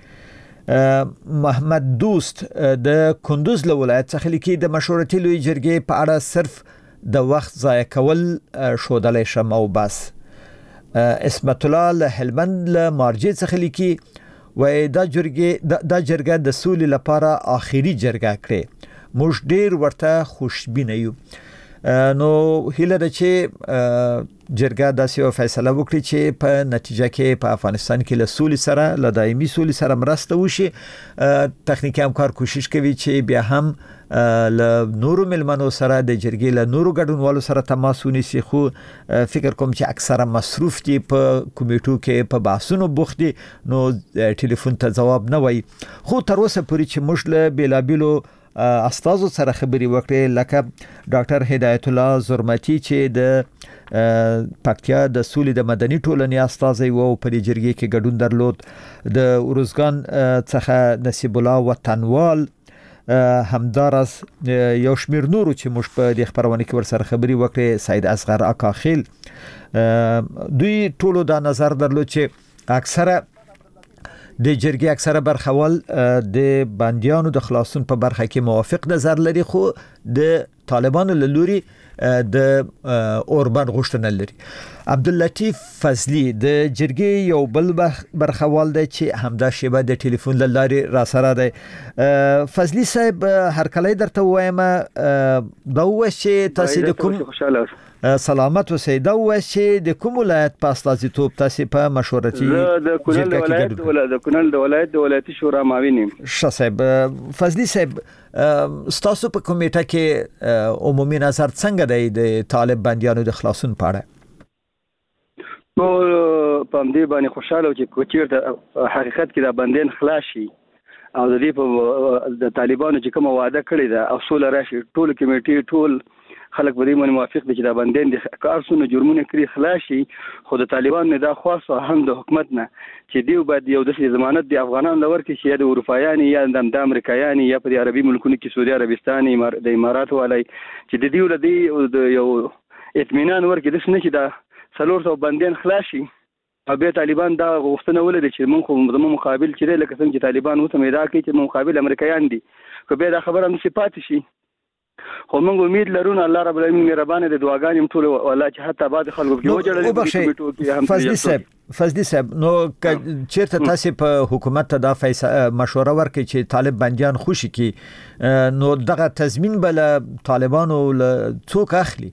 محمد دوست د کندوز له ولایت څخه لیکي د مشورتي لوی جرګې په اړه صرف د وخت ضایع کول شودلای شم او بس. اسمت الله له هلمند له مارجې څخه لیکي وای دا جرګه دا جرګه د سولې لپاره آخري جرګه کړي، موږ ډیر ورته خوشبینه یو. نو هیله ده چې جرګه داسې فیصله وکړي چې په نتیجه کې په افغانستان کې له سولې سره له دایمي سولې سره مرسته وشي. تخنیکی همکار کوشش کوي چې بیا هم له نورو ملمنو سره د جرګې له نورو ګډونوالو سره تماس ونیسي، خو فکر کوم چې اکثره مصروف دي په کمیټو کې په بحثونو بوخت دي، نو ټلیفون ته جواب نه وایي. خو تر اوسه پورې چې موږ له بیلابیلو استازو سره خبرې وکړې، لکه ډاکټر هدایت الله زرمتی چې د پکتیا د سولې د مدني ټولنې استازی و په دې جرګې کې ګډون درلود، د ورزګان څخه نصیب الله وطنوال، همدارس یو شمیر نورو چې موږ په دې خبرونه کې ورسره خبرې وکړې، سید اصغر اکاخیل، دوی ټولو دا نظر درلود چې اکثره د جرګې اکثره برخوال د بندیانو د خلاصون په برخه کې موافق نظر لري، خو د طالبانو له لوري د اوربان غوښتنه لري. عبداللطیف فضلی د جرګې یو بل برخوال دی چې همدا شیبه د ټلیفون له لارې را سره دی. فضلی صاحب هرکلی درته وایم، دا ووایه چې تاسو د کوم سلامت اوسئ، دا ووایه چې د کوم ولایت په استازیتوب تاسو په مشورتي د کونړ د ولایت د کونړ د ولایت د ولایتي شورا معاون یم. ښه صاحب. فضلی صاحب ستاسو په کمیټه کې عمومي نظر څنګه دی د طالب بندیانو د خلاصون په اړه؟ نو په دې باندې خوشاله چې کوچیر حقیقت کې دا بندیان خلاص شي او د دې په د طالبانو چې کوم وعده کړی دا او سول راشي، ټول کمیټې ټول خلک په دې باندې موافق دي چې دا بندیان د کارسونو جرمونه کړی خلاص شي. خو د طالبان نه دا خاصه هم د حکومت نه چې دیو باید یو د ضمانت د افغانانو لور کې چې د اروپایاني یا د امریکایاني یا په عربي ملکونو کې سعودي عربستان د امارات والي چې د دیو د یو اطمینان ورکړي د سنه چې دا څلور سو بندیان خلاص شي. او به طالبان دا غوښتنه ولري چې موږ خو د مقابل چې لکه څنګه چې طالبان وته میدا کوي چې مقابل امریکایان دي، خو به دا خبره هم صفات شي. خو موږ امید لرو الله رب العالمین مهربان دي، دعاګانې هم ټول والله چې حتی بعد خلکو کې وجړل. فضلی صاحب فضلی صاحب نو چیرته تاسو په حکومت ته دا مشوره ورکړي چې طالب بندیان خوشي کی، نو دغه تضمین بل طالبانو څوک اخلي؟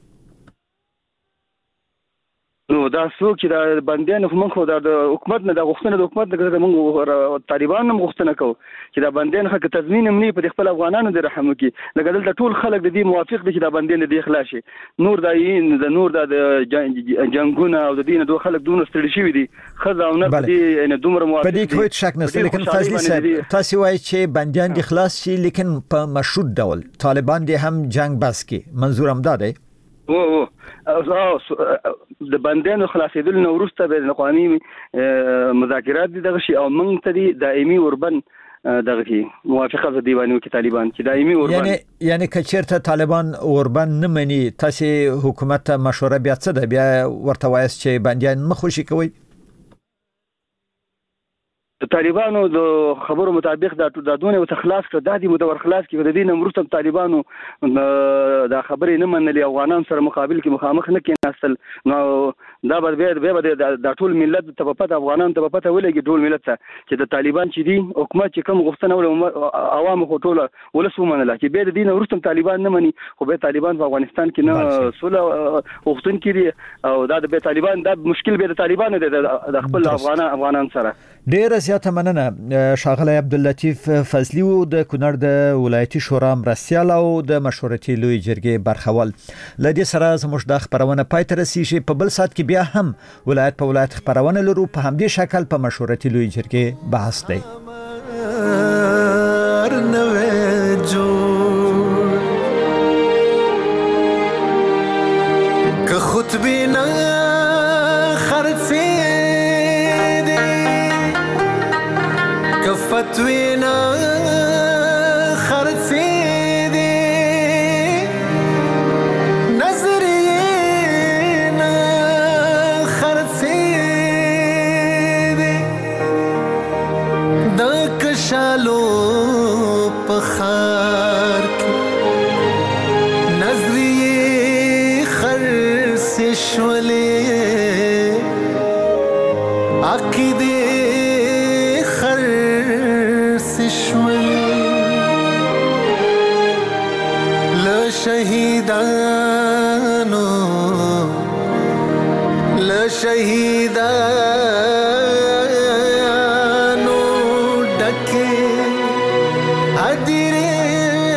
نو دا څوک چې دا بندیان موږ خو د حکومت نه د غوښتنه د حکومت نه موږ طالبان هم غوښتنه کوو چې دا بندیان حق تضمین هم نه په خپل افغانانو د رحم کې لکه دلته ټول خلک د دې موافق دي چې دا بندیان د اخلاص شي. نور دا د نور د جنگونه او د دین دوه خلک دونه ستړي شوي دي، خزه او نه دي نه دومره موافق په دې کوم شک نشته. لیکن فضلی صاحب تاسو وایي چې بندیان د اخلاص شي لیکن په مشروط ډول، طالبان دې هم جنگ بس کې، منظور هم دا دی؟ او او د بندیانو خلاصېدل نو وروسته به قومي مذاکرات دي دغه شي او موږ ته دي دایمي اوربن دغه کې موافقه د دیوانو کې طالبان چې دایمي اوربن یعنی یعنی کچیرته طالبان اوربن نه مني، تاسو حکومت ته مشوره بیا څه ده؟ بیا ورته وایي چې بندیان مخوشي کوي؟ د طالبانو د خبرو مطابق دا دونه وتخلاص کړ د دې متور خلاص کې د دې نمرته طالبانو دا خبرې نه منلې، افغانان سره مقابل کې مخامخ نه کېناستل. نو دا به به د ټول ملت ته په پته افغانان ته په پته ولګي ټول ملت ته چې د طالبان چې دي حکومت چې کوم غوښتنه ول عوام خو ټول ولسو منله چې به د دین ورستم طالبان نه مني، خو به طالبان په افغانستان کې نه سوله غوښتن کړي او دا د طالبان دا مشکل به د طالبانو د خپل افغان افغانان سره. ډیره زیاته مننه ښاغلی عبداللطیف فضلی و د کونړ د ولایتي شورا مرستیال او د مشورتي لوی جرګې برخوال. له دې سره زموږ د خبرونه پای ته رسیږي. په بل ساعت کې بیا هم ولایت په ولایت خبرونه لرو، په همدې شکل په مشورتي لوی جرګې بحث دی. که خطبه نه خرڅې فتوینا خرڅې دي، نظریې نه خرڅې دي، د کشالو په خار کې نظریې خرڅې شولې، عقیدې شهیدانو ل شهیدانو